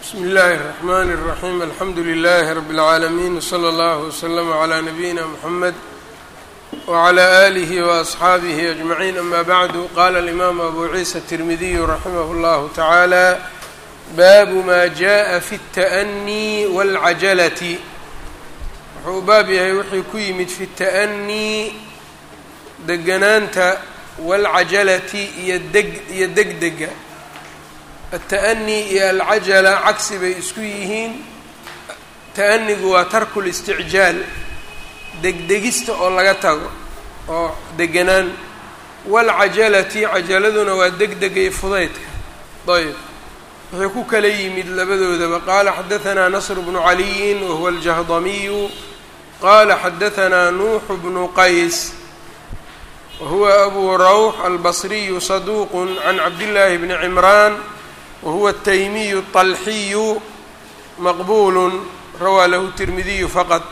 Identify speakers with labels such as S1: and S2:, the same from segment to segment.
S1: بsم الlh الرحmn الرحيم الحمd لله رب العاalمين وصلى الله وسلم عlى نبيina محمد وعlى آله وأصxaaبه أجمعين أmا bعd qال الإmام أbو عيسى الترمذي رحimه الله تعالى bab ma جaءa في التأني والعجلة wuxuu u baab yahay wixii ku yimid fi التأني deganaanta والcajalati iyo degdega التأني iyo alcajala cagsi bay isku yihiin. ta'anigu waa tarku listicjaal, degdegista oo laga tago oo deganaan. waalcajalati cajaladuna waa degdega iyo fudaydka. ayb wuxuu ku kala yimid labadoodaba. qaala xadaثanaa nasr bnu caliyin wahuwa aljahdamiyu qaala xadaثanaa nuuxu bnu qays wahuwa abu rawx albasriyu saduuq can cabdillaahi bni cimraan whuwa التaymiyu الطalxiyu maqbul rawaa lahu التirmidiyu faqط.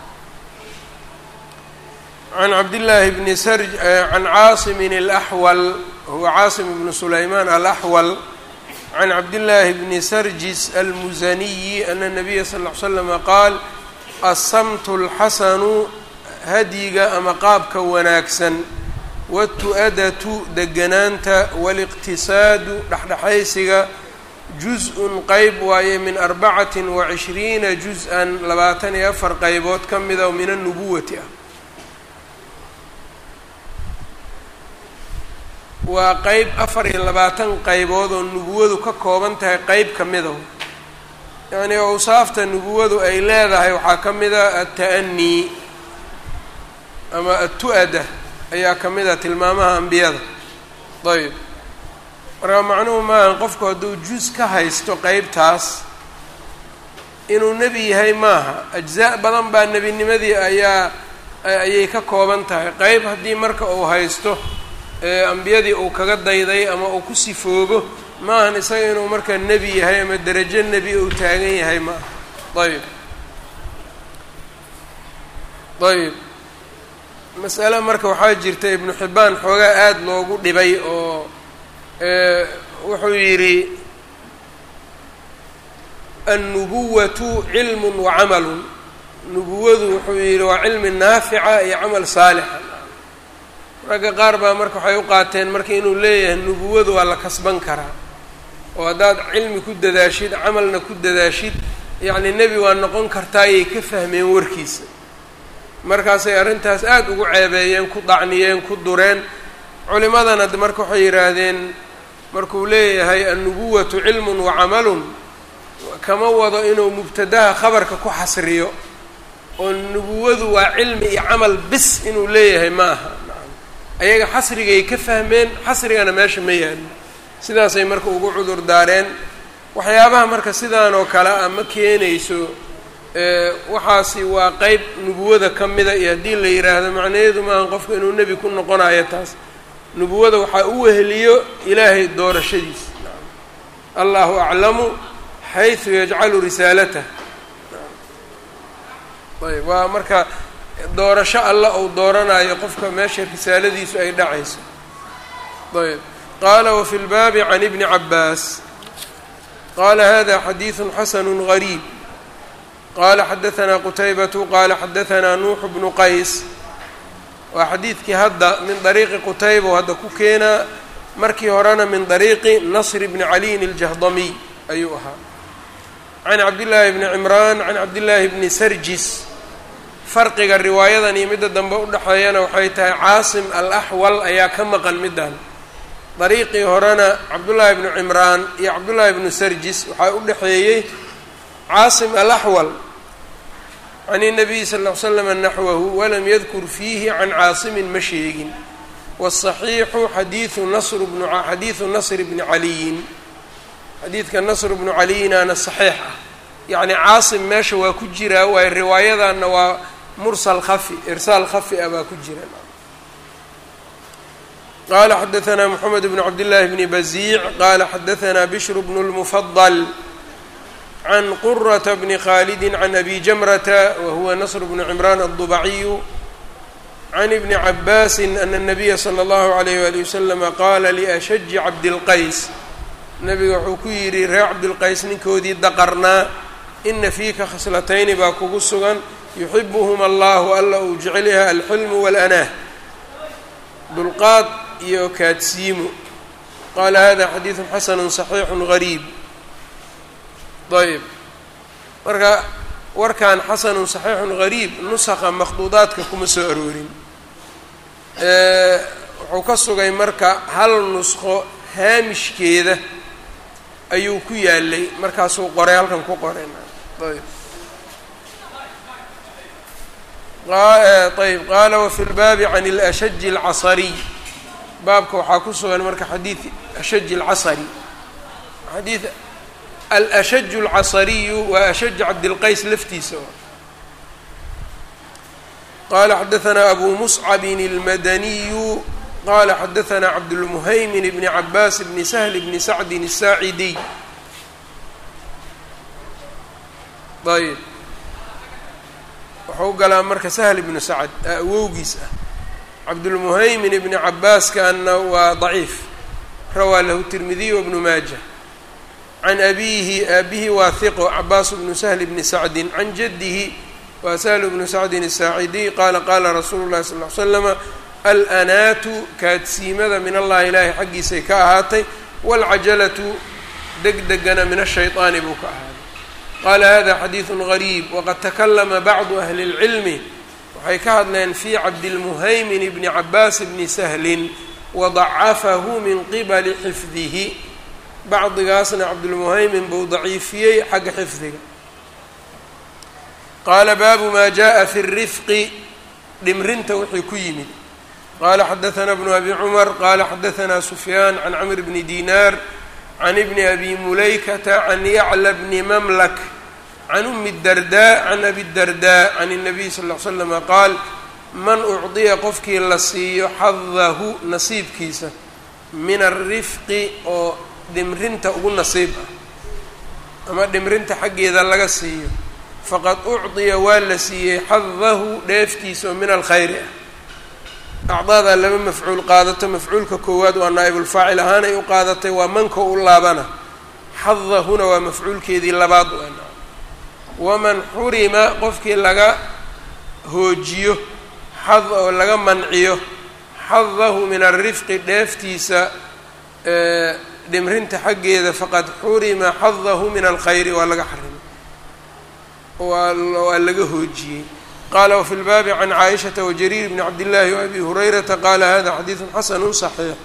S1: can cabdillaahi bni can caasim الأxwal wahuwa caasim bnu sulaymaan alaxwal can cabdillaahi bni sarjis almusaniyi ana الnabiya sal ll ly slama qaal aلsamtu اlxasanu hadyiga ama qaabka wanaagsan wالtu-adatu deganaanta wاliqtisaadu dhexdhexaysiga juz-un qeyb waaye min 24 juz-an 24 qaybood ka mida oo min annubuwati ah. waa qeyb 24 qaybood oo nubuwadu ka kooban tahay qeyb ka mida. yacnii awsaafta nubuwadu ay leedahay waxaa ka mida at-ta'anii ama at-tu-ada ayaa ka mid a tilmaamaha ambiyada. ayb markaa macnuhu maaha qofku hadduu juz ka haysto qeybtaas inuu nebi yahay maaha. ajzaa badan baa nebinimadii ayay ka kooban tahay. qeyb haddii marka uu haysto ambiyadii uu kaga dayday ama uu ku sifoobo maahan isaga inuu markaa nebi yahay ama derajo nebi uu taagan yahay maaha. ayb mas'ale marka waxaa jirta ibnu xibbaan xoogaa aada loogu dhibay oo wuxuu yidhi annubuwatu cilmun wa camalun. nubuwadu wuxuu yidhi waa cilmi naafica iyo camal saalixa. ragga qaar baa marka waxay u qaateen marka inuu leeyahay nubuwadu waa la kasban karaa oo haddaad cilmi ku dadaashid camalna ku dadaashid yacni nebi waa noqon kartaa ayay ka fahmeen warkiisa. markaasay arrintaas aada ugu ceebeeyeen, ku dacniyeen, ku dureen. culimadana marka waxay yidhaahdeen markuu leeyahay annubuwatu cilmun wa camalun kama wado inuu mubtadaha khabarka ku xasriyo oo nubuwadu waa cilmi iyo camal bis inuu leeyahay ma aha. ayaga xasrigay ka fahmeen, xasrigana meesha ma yaalin. sidaasay marka ugu cudur daareen. waxyaabaha marka sidaan oo kale ah ma keenayso waxaasi waa qeyb nubuwada ka mida iyo haddii la yidhaahdo macnaheedu maaha qofka inuu nebi ku noqonayo taas. nubuwada waxaa u weheliyo ilaahay doorashadiisa. allahu aclamu xaysu yajcalu risaalatah. ayb waa marka doorasho alla uu dooranayo qofka meesha risaaladiisu ay dhacayso. ayb qaala wafi lbaabi can ibni cabaas qaala hada xadiidu xasanu gariib qala xadaثanaa qutaybatu qaala xadaثanaa nuuxu bnu qays. waa xadiidkii hadda min dariiqi qutayba oo hadda ku keenaa. markii horena min dariiqi nasr bni caliyin aljahdamiy ayuu ahaa. can cabdillaahi bni cimraan can cabdillaahi bni sarjis. farqiga riwaayadan iyo midda dambe udhexeeyana waxay tahay caasim alaxwal ayaa ka maqan middan. dariiqii horena cabdullaahi bni cimraan iyo cabdullaahi bnu sarjis waxaa u dhexeeyey caasim alaxwal can الnabiy sal ll ly slm naxwahu walam yadkur fiihi can caasimin ma sheegin. wالصaxiixu xadiidu nasr bni caliyin. xadiidka nasr bnu caliyinaana saxiix ah. yacni caasim meesha waa ku jiraa waayo riwaayadanna waa mursal khafi, irsaal khafi ah baa ku jira. qala xadaثanaa mxamed bn cabdillaahi bni baziic qala xadaثanaa bishr bnu اlmufadl can qurata bni khaalidi can abi jamrata wahuwa nasr bnu cimraan الضubaciyu can ibni cabaasi ana الnabiya slى اllahu عalayh wali waslama qaala liashaji cabdilqays nebiga wuxuu ku yidhi reer cabdilqays ninkoodii daqarnaa ina fiika khaslatayni baa kugu sugan yuxibuhuma allahu alla uu jecel yahay alxilmu waalaanaah dulqaad iyo kaadsiimo qaala hada xadiidu xasanu صaxiixu gariib ayb marka warkan xasanu صaxiixu gariib nusaqa makhduudaadka kuma soo aroorin wuxuu ka sugay marka hal nusqo haamishkeeda ayuu ku yaalay markaasuu qoray halkan ku qoray ayb qaala wafi lbaabi can اlأshaji اlcasariy baabka waxaa ku sugan marka xadiid ashaji اlcasari xadiid alأshaju اlcasariyu waa ashaj cabdilqays laftiisa qala xadaثna abu muscabin اlmadaniyu qala xadaثna cabdالmuhaymin bni cabaas bni sahl bni sacdin الsaacidiy ayb wuxuu galaa marka sahl ibnu sacd awowgiis ah cabdulmuhaymin ibni cabaaskana waa daciif rawaa lahu tirmidiy wabnu maaja can abiihi aabihi waa hiqo cabaas bnu sahl bni sacdin can jaddihi waa sahl bnu sacdin الsaacidiy qaala qaala rasuulu llahi sal ly slama alanaatu kaadsiimada min allahi ilaahay xaggiisay ka ahaatay waalcajalatu degdegana min ashayطaani buu ka ahaaday qaala hada xadiidu gariib waqad takalama bacdu ahli اlcilmi waxay ka hadleen fii cabdilmuhaymin bni cabaas bni sahlin wadacafahu min qibali xifdihi bacdigaasna cabdulmuhaymin buu daciifiyey xagga xifdiga qaala baabu ma jaءa fi الrifqi dhimrinta wixii ku yimid qala xadaثna bnu abi cumar qala xadaثna sufyaan can camr bni dinar can ibni abi mulaykata can yacla bni mamlak can umi الdarda can abi الdarda can الnabiy sal ll slam qaal man ucdiya qofkii la siiyo xadahu nasiibkiisa min alrifqi oo dhimrinta ugu nasiib ah ama dhimrinta xaggeeda laga siiyo faqad ucdiya waa la siiyey xadahu dheeftiisa oo min alkhayri ah acdaadaa laba mafcuul qaadato mafcuulka koowaad waa naa'ibulfaacil ahaanay u qaadatay waa manka u laabana xadahuna waa mafcuulkeedii labaad waman xurima qofkii laga hoojiyo oo laga manciyo xadahu min alrifqi dheeftiisa dhimrinta xaggeeda faqad xurima xadahu min alkhayri waa laga xarimay waa laga hoojiyey qala wfi lbaabi can caaishata wajariir bni cabdillaahi waabi hurayrata qaala hada xadiidu xasanu صaxiix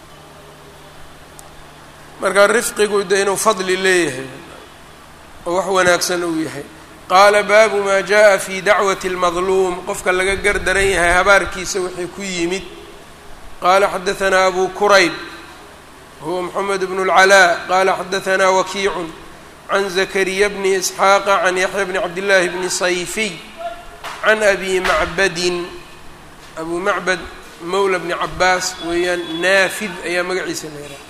S1: marka rifqigu de inuu fadli leeyahay oo wax wanaagsan uu yahay qaala baabu ma jaءa fi dacwati اlmadluum qofka laga gardaran yahay habaarkiisa wixii ku yimid qaala xadaثna abu kurayb huwa mxamed bn اlcalaa qala xadaثna wakiicu can zakariya bni isxaaqa can yaxya bni cabdillaahi bni sayfiy can abi macbadin abu macbad mawla bni cabaas weeyaan naafid ayaa magaciisa la yidhaha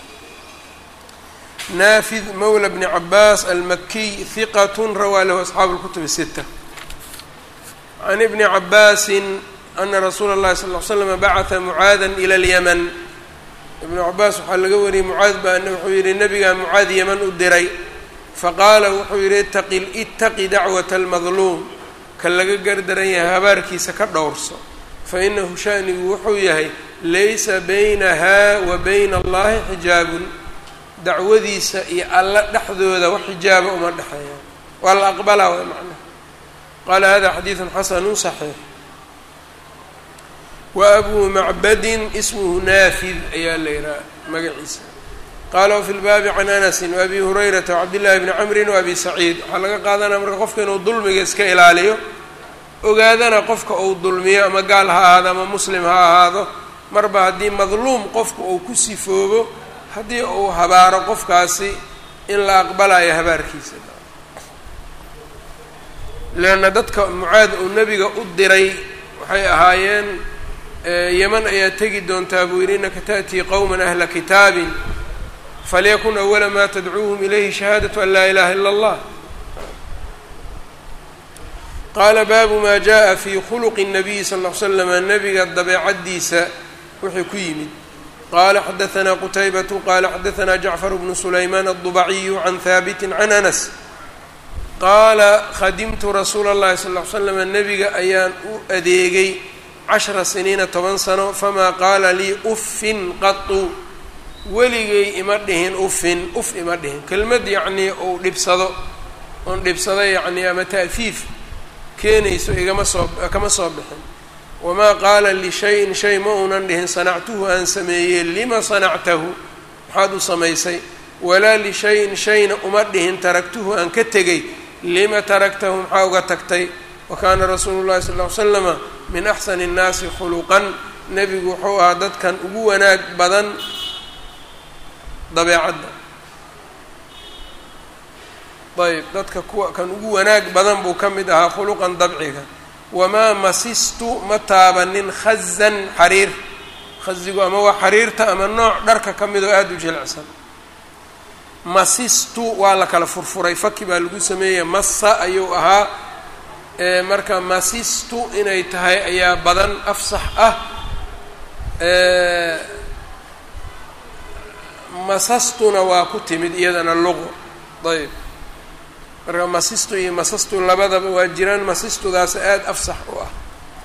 S1: naafid mawla bni cabaas almakiy hiqat rawaa lahu asxaabu اlkutub الsita can ibni cabaasin ana rasuula اllahi sal ll ly slam bacata mucaada ila اlyaman ibnu cabaas waxaa laga wariyey mucaad baa wuxuu yihi nabigaa mucaad yaman u diray faqaala wuxuu yihi itaqi dacwata اlmadluum ka laga gardaran yahay habaarkiisa ka dhowrso fainahu shanigu wuxuu yahay laysa baynaha wa bayna allahi xijaabun dacwadiisa iyo alla dhexdooda wax xijaaba uma dhexeeya waa la aqbalaa way macnaha qaala hada xadiidu xasanu صaxiix wa abuu macbadin ismuhu naafid ayaa la yidhaha magaciisa qaala wafi lbaabi can anasin waabi hurayrata wacabdillahi bni camrin waabi saciid waxaa laga qaadanaya marka qofka inuu dulmiga iska ilaaliyo ogaadana qofka uu dulmiyo ama gaal ha ahaado ama muslim ha ahaado marba haddii madluum qofka uu ku sifoobo haddii uu habaaro qofkaasi in la aqbalayo habaarkiisa leanna dadka mucaad uu nebiga u diray waxay ahaayeen yaman ayaa tegi doontaa buu yidhi innaka ta'tii qowman ahla kitaabin falyakun awala maa tadcuuhum ilayhi shahaadatu an laa ilaha ila allah qaala baabu maa jaءa fii khuluqi الnabiyi sal ll ly slama nebiga dabeecaddiisa wixii ku yimid qala xadaثna qتaybaة qala xadaثna جacفر بن سlayman الضبaعي عن haaبت عن أنس qaala khadimtu rasuula الlahi صلى اه عل sلم nebiga ayaan u adeegay 10 siniina 10 sano famaa qaala lii ufin qatu weligay ima dhihin ufin uf ima dhihin kelmad yacnii uu dhibsado oon dhibsado yacnii ama ta'fiif keenayso kama soo bixin wamaa qaala lishayin shay ma uunan dhihin sanactuhu aan sameeyey lima sanactahu maxaad u samaysay walaa lishayin shayna uma dhihin taraktuhu aan ka tegay lima taraktahu maxaa uga tagtay wakaana rasuulu llahi sal ll ly slama min axsani الnaasi khuluqan nebigu wuxuu ahaa dadkan ugu wanaag badan dabeecadda ayb dadka kuwa kan ugu wanaag badan buu ka mid ahaa khuluqan dabciga wamaa masistu ma taabanin khazan xariir khazigu ama waa xariirta ama nooc dharka ka mid oo aada u jilicsan masistu waa la kala furfuray faki baa lagu sameeyey massa ayuu ahaa marka masistu inay tahay ayaa badan afsax ah masastuna waa ku timid iyadana luqo ayb marka masistu iyo masastu labadaba waa jiraan masistudaas aada afsax u ah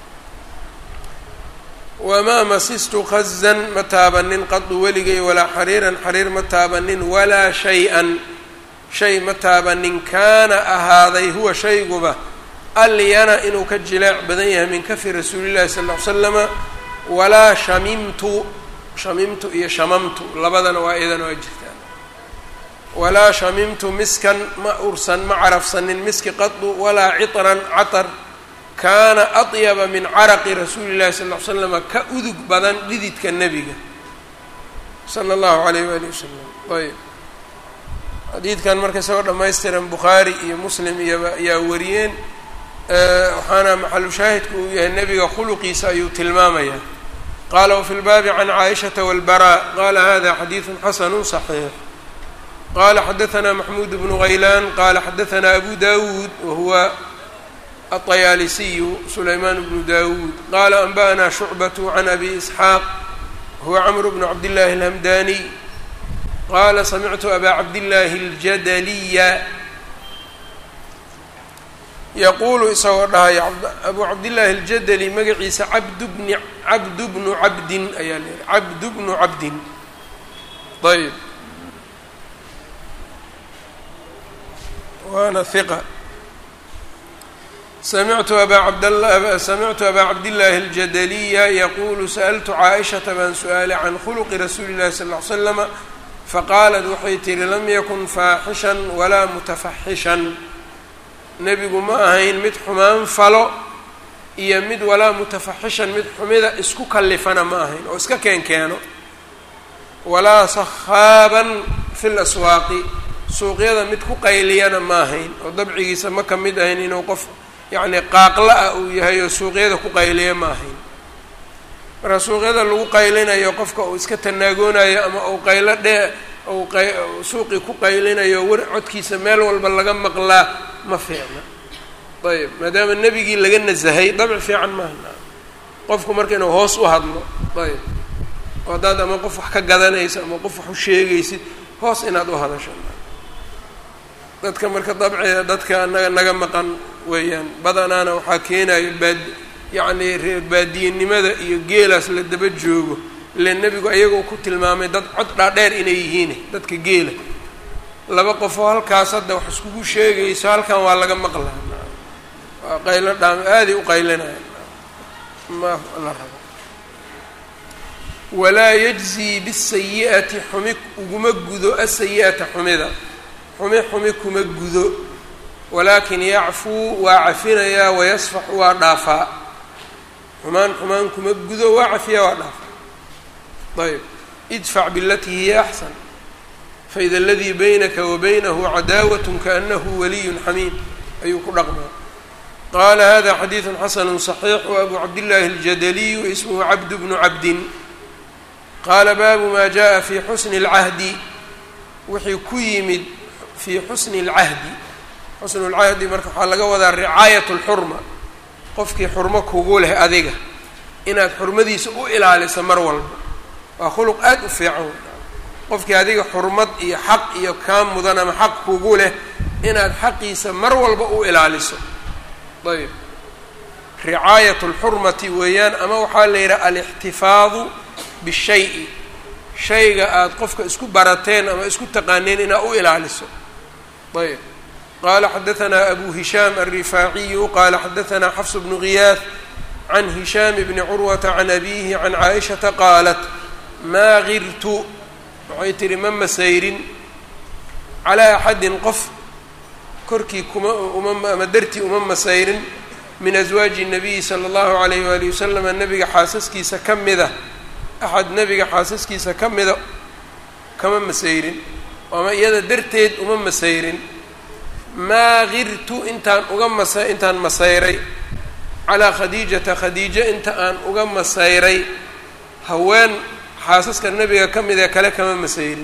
S1: wamaa masistu khazan ma taabanin qadu weligay walaa xariiran xariir ma taabanin walaa shay-an shay ma taabanin kaana ahaaday huwa shayguba alyana inuu ka jilaac badan yahay min kafi rasuuli llahi sal ll ly slama walaa shamimtu iyo shamamtu labadana waa iyadana waa jirtaan walaa shamimtu miskan ma ursan ma carafsanin miski qadu walaa citran catar kaana aطyaba min caraqi rasuuli llahi sal ll ly slama ka udug badan dhididka nebiga sala allahu alayh waali wasalam ayb xadiidkan marka isagoo dhammaystiran bukhaari iyo muslim iyoba ayaa wariyeen waxaana maxalu shaahidku uu yahay nebiga khuluqiisa ayuu tilmaamayaa qala wfi lbaabi can caaishata wاlbaraa qala hada xadiidu xasanu صaxiix qala xadaثna maxmuud bnu haylaan qala xadaثna abu dawuud wahuwa aطayaalisiyu sulaymaan bnu dawuud qala anba'na shucbaة can abi isxaaq huwa cmr bnu cabdillaahi اlhamdaniy qala samictu aba cabdillaahi اljadaliya yaquulu isagoo dhahay abu cabdillaahi aljadali magaciisa cabdu bnu cabdin ayaa leehay cabdu bnu cabdin ayb waana hiqa samictu abaa cabdillaahi aljadaliya yaquulu sa'altu caaishata baan su-aalay can khuluqi rasuuli llahi sal ll ly slama faqaalat waxay tihi lam yakun faaxishan walaa mutafaxishan nebigu ma ahayn mid xumaan falo iyo mid walaa mutafaxishan mid xumida isku kallifana ma ahayn oo iska keenkeeno walaa sakhaaban fi laswaaqi suuqyada mid ku qayliyana ma ahayn oo dabcigiisa ma ka mid ahayn inuu qof yacni qaaqla ah uu yahay oo suuqyada ku qayliya ma ahayn marka suuqyada lagu qaylinayo qofka uu iska tanaagoonayo ama uu qaylo dhee suuqii ku qaylinayo war codkiisa meel walba laga maqlaa ma fiicna ayb maadaama nebigii laga nasahay dabci fiican maaha qofku marka inuu hoos u hadlo ayb oo haddaad ama qof wax ka gadanayso ama qof wax u sheegaysid hoos inaad u hadasho dadka marka dabciga dadka naga maqan weeyaan badanaana waxaa keenayo yacni reer baadiyenimada iyo geelaas la daba joogo ile nebigu ayagoo ku tilmaamay dad cod dhaadheer inay yihiin dadka geela laba qofoo halkaas hadda wax iskugu sheegayso halkan waa laga maqlaa waa qaylo dhaam aaday u qaylinaya ma la rabo walaa yajzii bisayi'ati xumi uguma gudo asayi'ata xumida xumi kuma gudo walaakin yacfuu waa cafinayaa wayasfaxu waa dhaafaa xumaan kuma gudo waa cafiyaa waa dhaafaa ayb idfac bilatii hiya axsan faida aladii baynaka wa baynahu cadaawat kaanahu waliyun xamiim ayuu ku dhaqmaa qaala hada xadiidu xasanu صaxiix wabu cabdillaahi اljadaliyu ismuhu cabd bnu cabdin qaala baabu ma jaءa fi xusni اlcahdi wixii ku yimid fii xusni اlcahdi xusnu اlcahdi marka waxaa laga wadaa ricaayat اlxurma qofkii xurmo kugu leh adiga inaad xurmadiisa u ilaaliso mar walba waa khuluq aad u fiican. qofkii adiga xurmad iyo xaq iyo kaa mudan ama xaq kugu leh inaad xaqiisa mar walba u ilaaliso. ayb ricaayat اlxurmati weeyaan, ama waxaa la yidhaha alاxtifaadu bishay-i, shayga aada qofka isku barateen ama isku taqaaneen inaad u ilaaliso. ayb qala xadaثna abu hishaam الrifaaciyu qala xadaثna xafs bnu ghiyaah can hishaam bni curwata can abihi can caaishaةa qaalat maa girtu, waxay tihi ma masayrin calaa axadin qof korkii ama dartii uma masayrin min aswaaji الnabiyi salى اllahu عalayh walihi wasalam, nabiga xaasaskiisa ka mida, axad nabiga xaasaskiisa ka mida kama masayrin, ama iyada darteed uma masayrin. maa girtu intaan masayray calaa khadiijata, khadiijo inta aan uga masayray haween xaasaska nabiga ka mid ee kale kama masayrin.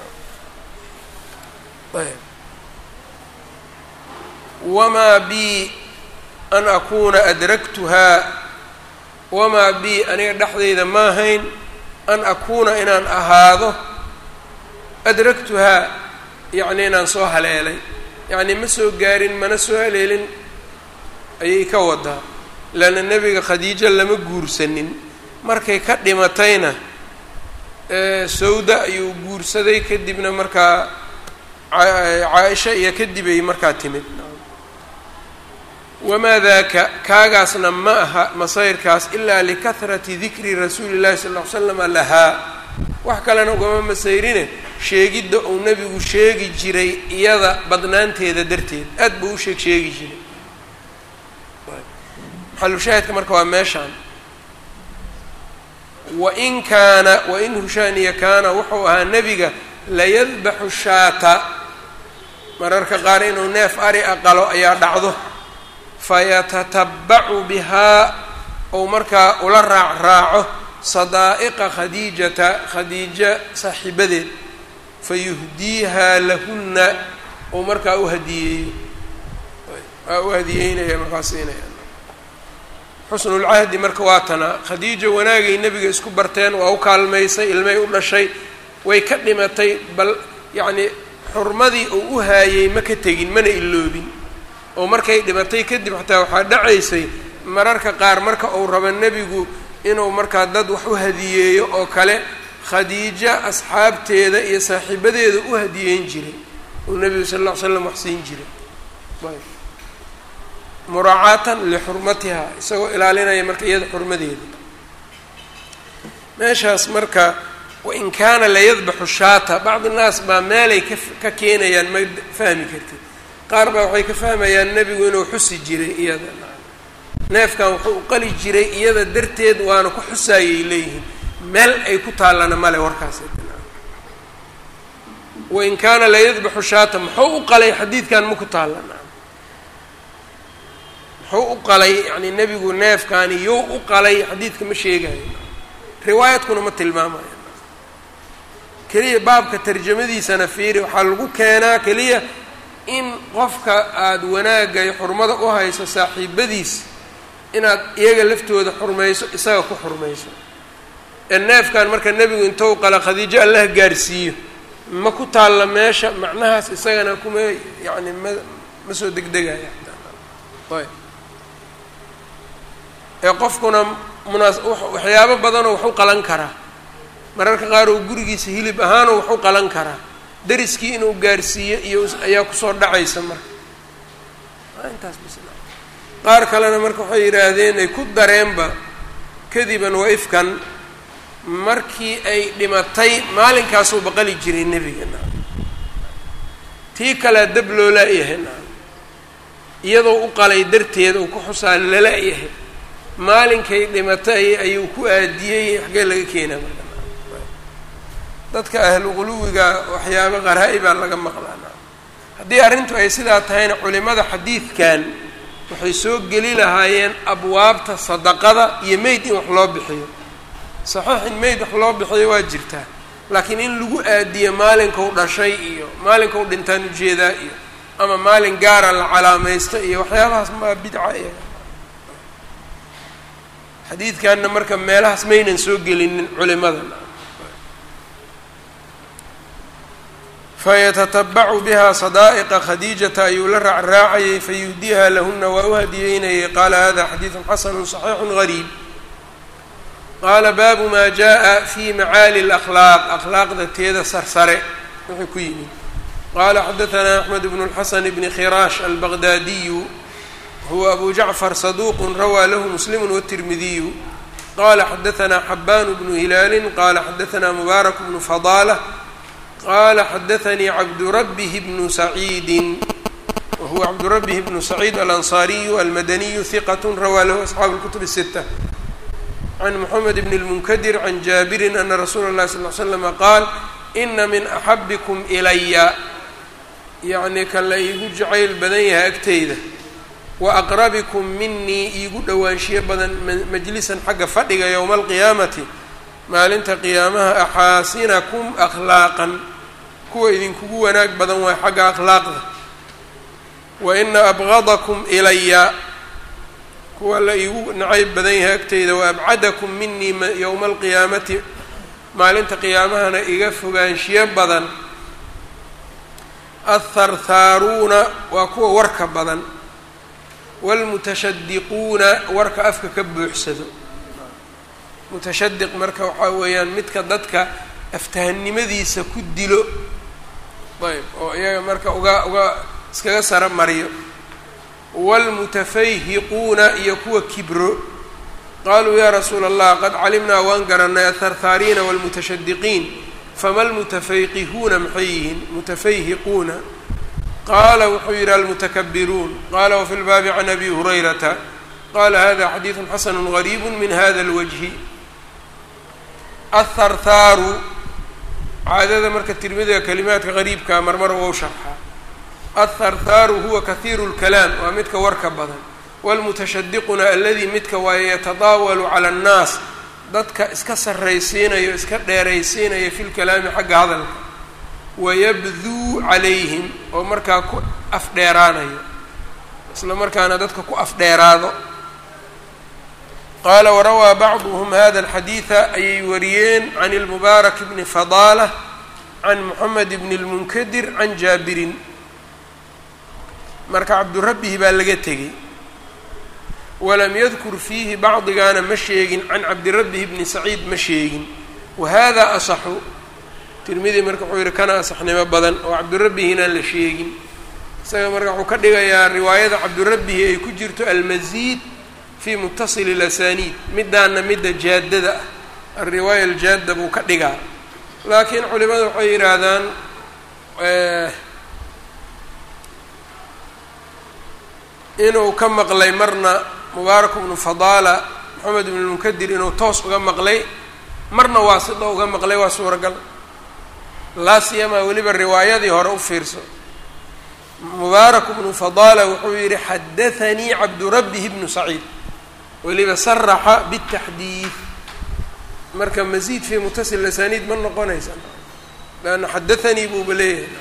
S1: wamaa bi an akuuna adraktuhaa, wamaa bi aniga dhexdeyda ma ahayn an akuuna inaan ahaado adraktuhaa, yacni inaan soo haleelay, yacni ma soo gaarin mana soo haleelin ayay ka wadaa. leanna nebiga khadiijo lama guursanin, markay ka dhimatayna sawda ayuu guursaday, kadibna markaa caaisha iyo kadib ay markaa timid. wamaa daaka kaagaasna ma aha masayrkaas ilaa likahrati dikri rasuuli llahi sal ll ly slam lahaa, wax kalena ugama masayrine sheegidda uu nebigu sheegi jiray iyada badnaanteeda darteed, aad buu u sheegi jiray. maxalushaahidka marka waa meeshaan. wain hushaaniya kaana wuxuu ahaa nebiga layadbaxu shaata, mararka qaar inuu neef ari aqalo ayaa dhacdo, fayatatabacu bihaa ou markaa ula raacraaco sadaa'iqa khadiijata, khadiija saaxiibadeed, fayuhdiihaa lahunna ou markaa u hadiyeeyo, waa u hadiyeynaya markaa siinaya. xusnulcahdi marka waa tanaa, khadiijo wanaagay nebiga isku barteen, waa u kaalmaysay, ilmay u dhashay, way ka dhimatay, bal yacni xurmadii uu u haayey ma ka tegin mana iloobin, oo markay dhimatay kadib xataa waxaa dhacaysay mararka qaar marka uu rabo nebigu inuu markaa dad wax u hadiyeeyo oo kale, khadiijo asxaabteeda iyo saaxiibadeeda u hadiyeyn jiray, uu nebigu sal lla ly slam wax siin jiray. muraacaatan lixurmatiha, isagoo ilaalinaya marka iyada xurmadeeda. meeshaas marka wain kaana layadbaxu shaata, bacdi naas baa meelay ka keenayaan ma fahmi kartid. qaar baa waxay ka fahmayaan nebigu inuu xusi jiray iyada, neefkan wuxuu u qali jiray iyada darteed waana ku xusaayay leeyihiin, meel ay ku taallana male warkaas. wain kaana layadbaxu shaata, muxuu u qalay xadiidkan ma ku taallana, muxuu u qalay, yacni nebigu neefkaani you u qalay xadiidka ma sheegayo, riwaayadkuna ma tilmaamayo. keliya baabka tarjamadiisana fiiri, waxaa lagu keenaa keliya in qofka aada wanaagga iyo xurmada u hayso saaxiibadiis inaad iyaga laftooda xurmayso, isaga ku xurmayso. ee neefkan marka nebigu intou qala khadiijo allah gaarsiiyo ma ku taalla meesha, macnahaas isagana kuma yacni ma soo degdegaya. ayb ee qofkuna waxyaabo badanoo wax u qalan karaa, mararka qaar oo gurigiisa hilib ahaanoo wax u qalan karaa, dariskii inuu gaarsiiyo iyo ayaa kusoo dhacaysa marka. intaas bis qaar kalena marka waxay yidhaahdeen ay ku dareenba kadiban wa ifkan, markii ay dhimatay maalinkaasuu baqali jiray nebigana, tii kalea dab loo la-yahay, iyadoo u qalay darteed uu ku xusaa lala-yahay, maalinkay dhimatay ayuu ku aadiyey. xaggee laga keenaa marka dadka ahlu quluwiga waxyaaba qaraa-ibaa laga maqlaana. haddii arrintu ay sidaa tahayna culimada xadiidkan waxay soo geli lahaayeen abwaabta sadaqada iyo meyd in wax loo bixiyo. saxiix in meyd wax loo bixiyo waa jirtaa, laakiin in lagu aadiyo maalinkau dhashay iyo maalinkau dhintaan ujeedaa iyo ama maalin gaara la calaamaysto iyo waxyaabahaas maa bidca iyaga. xadiidkanna marka meelahaas maynan soo gelinin culimadan. fayatatabacu biha sadaa'iqa khadiijata ayuu la raacraacayay fayuhdiha lahuna waa u hadiyeynayay qaala hada xadiidu xasanu صaxiixu gariib qaala baabu maa jaءa fi macaali اlأkhlaaq akhlaaqda teeda sarsare wuxuu ku yimid qaala xadaثna axmed bn اlxasan bni khiraash albaqdaadiyu huwa abu jacfar saduuq rawaa lahu muslim wالtirmidiyu qala xadaثna xabaan bnu hilaali qala xadaثna mubaarak bnu fadaalة qala xadaثnii cabdurabih bnu saciidi wahuwa cabdurabih bnu saciid alanصariyu almadaniyu hiqat rawaa lahu asxaabu اlkutub الsitة can mxamed bn اlmunkadir can jaabirin ana rasuula اlahi sal ly slama qaal ina min axabikum ilaya yacnii kan la iigu jacayl badan yahay agteyda wa aqrabikum minii iigu dhowaanshiyo badan majlisan xagga fadhiga yowma alqiyaamati maalinta qiyaamaha axaasinakum akhlaaqan kuwa idinkugu wanaag badan waay xagga akhlaaqda wa ina abgadakum ilaya kuwa la iigu nacayb badan yahay agteyda wa abcadakum minii yowma alqiyaamati maalinta qiyaamahana iga fogaanshiyo badan atharthaaruuna waa kuwa warka badan waalmutashadiquuna warka afka ka buuxsado mutashadiq marka waxaa weeyaan midka dadka aftahanimadiisa ku dilo ayb oo iyaga marka uga iskaga sara mariyo waalmutafayhiquuna iyo kuwa kibro qaluu ya rasuula allah qad calimnaa waan garanay atharthaariina waalmutashadiqiin fama almutafayqihuuna maxay yihiin mutafayhiquuna qaala wuxuu yidhi almutakabiruun qaala wafi lbaabi can abi hurayrata qaala hada xadiidu xasanu gariibu min hada اlwajhi atharthaaru caadada marka tirmidiga kalimaadka gariibkaa marmar wou sharxaa atharthaaru huwa kahiiru اlkalaam waa midka warka badan wاlmutashadiquna aladii midka waaye yatadaawalu cala annaas dadka iska sarraysiinayo iska dheeraysiinaya fi lkalaami xagga hadalka wayabduu calayhim oo markaa ku afdheeraanayo isla markaana dadka ku afdheeraado qaala warawaa bacduhum hada alxadiida ayay wariyeen can ilmubaarak bni fadaalah can moxamed bni lmunkadir can jaabirin marka cabdurabihi baa laga tegey walam yadkur fiihi bacdigaana ma sheegin can cabdirabih bni saciid ma sheegin wahada asaxu tirmidi marka wuxuu yihi kana asaxnimo badan oo cabdurabihi inaan la sheegin isaga marka wuxuu ka dhigayaa riwaayada cabdurabihi ay ku jirto almasiid fii mutasili اlasaniid midaana midda jaadada ah alriwaaya aljaada buu ka dhigaa laakiin culimadu waxay yidhaahdaan inuu ka maqlay marna mubaarak bnu fadaala moxamed bn lmunkadir inuu toos uga maqlay marna waasito uga maqlay waa suuragal laa siyamaa weliba riwaayadii hore u fiirso mubaarak bnu fadaala wuxuu yihi xadathanii cabdurabih bnu saciid weliba saraxa bitaxdiid marka masiid fii mutasil asaniid ma noqonaysa leanna xadathanii buuba leeyahay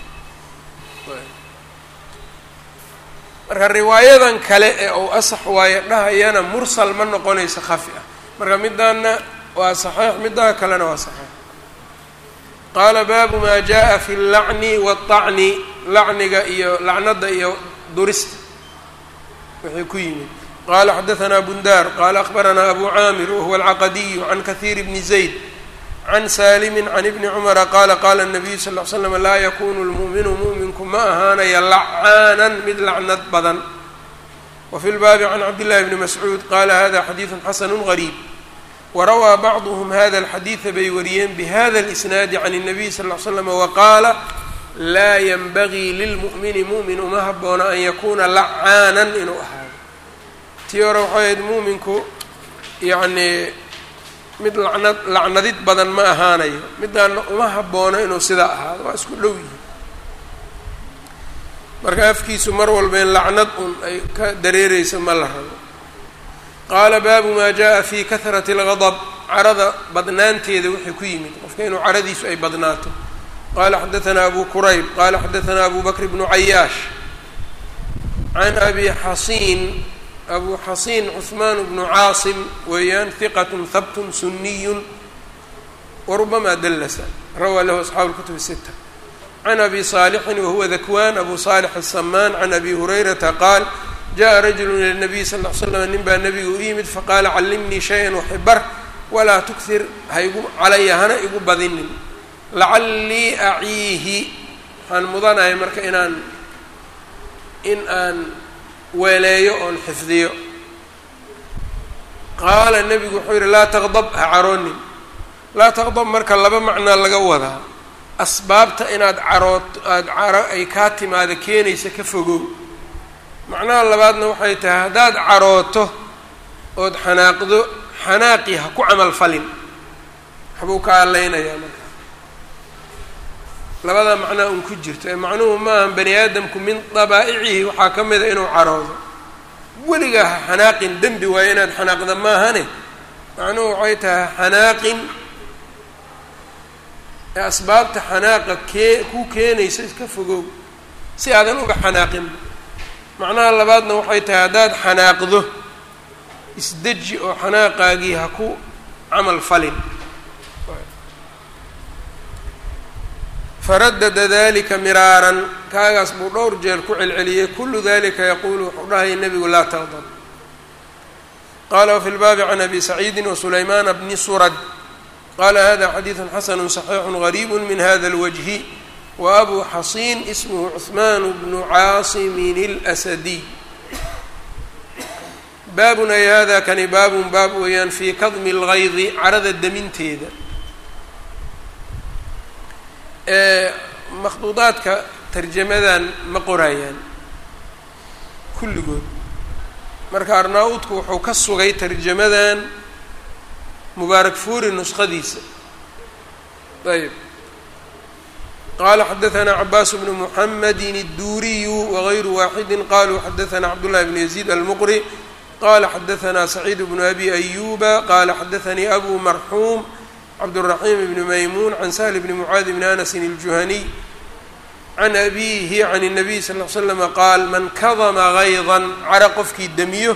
S1: marka riwaayadan kale ee uu asax waaye dhahayana mursal ma noqonayso khafi ah marka midaana waa saxiix midaha kalena waa saxiix qaala baabu maa jaa fi اllacni waالطacni lacniga iyo lacnada iyo durista wixii ku yimid qala xadaثna bundar qala akhbarana abu caamir wahuwa alcaqadiyu can kahiir bni zayd can saalimi can ibni cumara qaala qaala الnabiyu sal ll ly slam laa yakunu lmu'minu mu'minku ma ahaanaya lacaanan mid lacnad badan wafi lbaabi can cabdillahi bni mascuud qaala hada xadiidu xasanu gariib warawaa bacduhm hada alxadiida bay wariyeen bihada اlisnaadi can الnabiy sal ll ly slam waqaala laa yanbagii lilmu'mini mu'min uma haboona an yakuna lacaanan inuu ahaado tii hore waxay ahayd mu'minku yacnii mid lacnadid badan ma ahaanayo midaana uma haboono inuu sidaa ahaado waa isku dhow yihin marka afkiisu mar walba in lacnad un ay ka dareereyso ma la rabo qaala baabu maa jaa fi kahrati اlgadb carada badnaanteeda wixii ku yimid qofka inuu caradiisu ay badnaato qala xadaثna abu kurayb qala xadaثna abu bakr bnu cayaash can abi xasiin abu xasiin cثmaan bnu caasim weeyaan hiqat habt suniy warubama dallasa rawaa lahu asxaabu اlkutub الsita can abi صaalixin wahuwa dakwan abu صaalix الsamaan can abi hurayrata qaal jaءa rajulu ilى الnabiy sal ll ly slam nin baa nabiga u yimid faqaala callimnii shaya waxbar walaa tukir haigu calaya hana igu badinin lacallii aciihi waxaan mudanahay marka in aan weeleeyo oon xifdiyo. qaala nebigu wuxuu yidhi laa taqdab ha caroonin. laa taqdab marka laba macnaa laga wadaa asbaabta inaad carooto caro ay kaa timaada keenaysa ka fogow. macnaha labaadna waxay tahay haddaad carooto ood xanaaqdo xanaaqii ha ku camal falin waxbuu ka hadlaynayaa marka labada macnaa un ku jirto ee macnuhu maaha bani aadamku min dabaa'icihi waxaa ka mida inuu caroodo weligaa ha xanaaqin dembi waayo inaad xanaaqda maahane macnuhu waxay tahay xanaaqin ee asbaabta xanaaqa ku keenaysa iska fogow si aadan uga xanaaqin. macnaha labaadna waxay tahay haddaad xanaaqdo isdeji oo xanaaqaagii ha ku camal falin. faradada dalika miraaran kaagaas buu dhowr jeer ku celceliyey kulu dalika yaquulu wuxuu dhahaya nebigu laa taqdab. qala wafi lbaabi can abi saciidi wasulaymaana bni surad qala hada xadiidu xasanu صaxiixu gariib min hada اlwajhi wabu xasiin ismhu cuثmaan bnu caasimin اlasadiy. baabun ay hada kani baabun baab weeyaan fii kadmi اlgaydi carada deminteeda. makhduudaadka tarjamadan ma qorayaan kulligood marka arnaa-udku wuxuu ka sugay tarjamadan mubaarak fuuri nuskhadiisa. ayb qala xadaثna cabaas bnu muxamadi الduriyu wغayru waaxidi qaluu xadaثna cabdالlahi bn yaزيid almqri qala xadaثna saciid bnu abi ayuba qala xadaثanii abu marxuum cabdالرaحيم بن maymuun can sahl bni mucaadi bni anasi الjuhaniy can abihi can الnabiy sal ll ly slm qaal man kadama gayda cara qofkii demiyo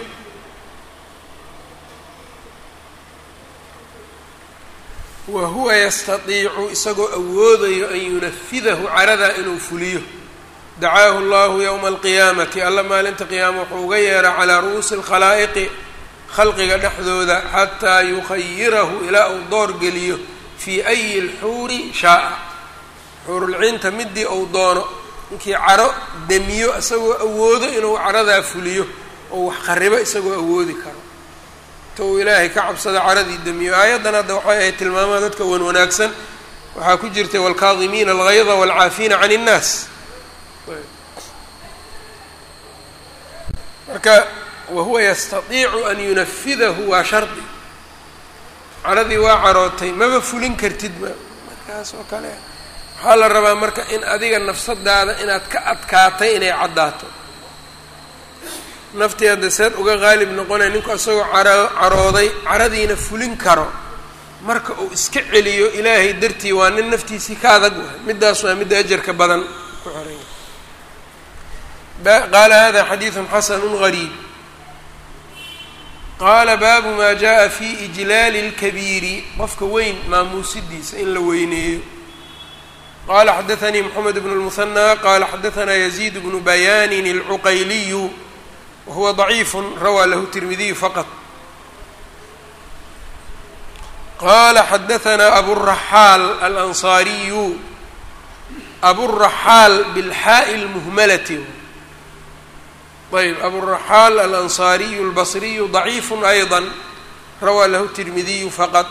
S1: wa huwa yastaiicu isagoo awoodayo an yunafidahu caradaa inuu fuliyo dacaahu اllahu ywma اlqiyaamati alla maalinta qiyaama wuxuu uga yeeraa calىa ru'uusi اlkhalaa'iqi khalqiga dhexdooda xataa yukhayirahu ilaa uu door geliyo fii ayi lxuuri shaaa xuurulciinta midii uu doono ninkii caro demiyo isagoo awoodo inuu caradaa fuliyo oo wax qaribo isagoo awoodi karo ta uu ilaahay ka cabsado caradii demiyo. aayaddan hadda waxay ahayd tilmaamaha dadka wan wanaagsan waxaa ku jirtay waalkaadimiina algayda waalcaafiina can innaas. marka wahuwa yastaiicu an yunafidahu waa shardi caradii waa carootay maba fulin kartidba markaas oo kale waxaa la rabaa marka in adiga nafsadaada inaad ka adkaatay inay caddaato. naftii hadda seed uga qaalib noqonaya ninku isagoo carooday caradiina fulin karo marka uu iska celiyo ilaahay dartii waa nin naftiisii ka adag waay middaas waa midda ajarka badan ku xoreeya. qaala hada xadiidu xasanu gariib. qaala baabu maa jaءa fi ijlaali اlkabiiri qofka weyn maamuusidiisa in la weyneeyo. qala xadaثanii mxamed bn الmuhanى qala xadaثna yaزيid bnu bayaanin اlcuqayliyu wahuwa ضaciif rawaa lahu tirmidiyu faqط. qala xadaثna aburaxaal alanصaariyu aburaxaal bilxaaءi اlmuhmalati. ayb aburaxaal alanصaariyu اlbصriyu ضaciif ayضا rawaa lahu tirmidiyu faqط.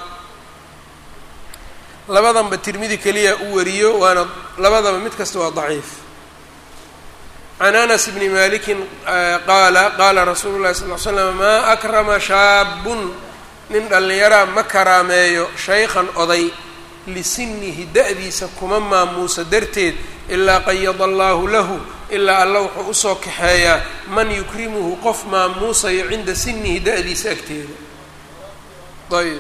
S1: labadanba tirmidi keliya u wariyo waana labadaba mid kasta waa ضaciif. can anas bni maliki qaala qaala rasuulu llahi sal ly slam maa akrama shaabun nin dhallinyaraa ma karaameeyo shaykhan oday lisinihi da-diisa kuma maamuusa darteed ilaa qayada allaahu lahu ilaa alla wuxuu usoo kaxeeyaa man yukrimuhu qof maamuusayo cinda sinihi da-diisa agteeda. ayb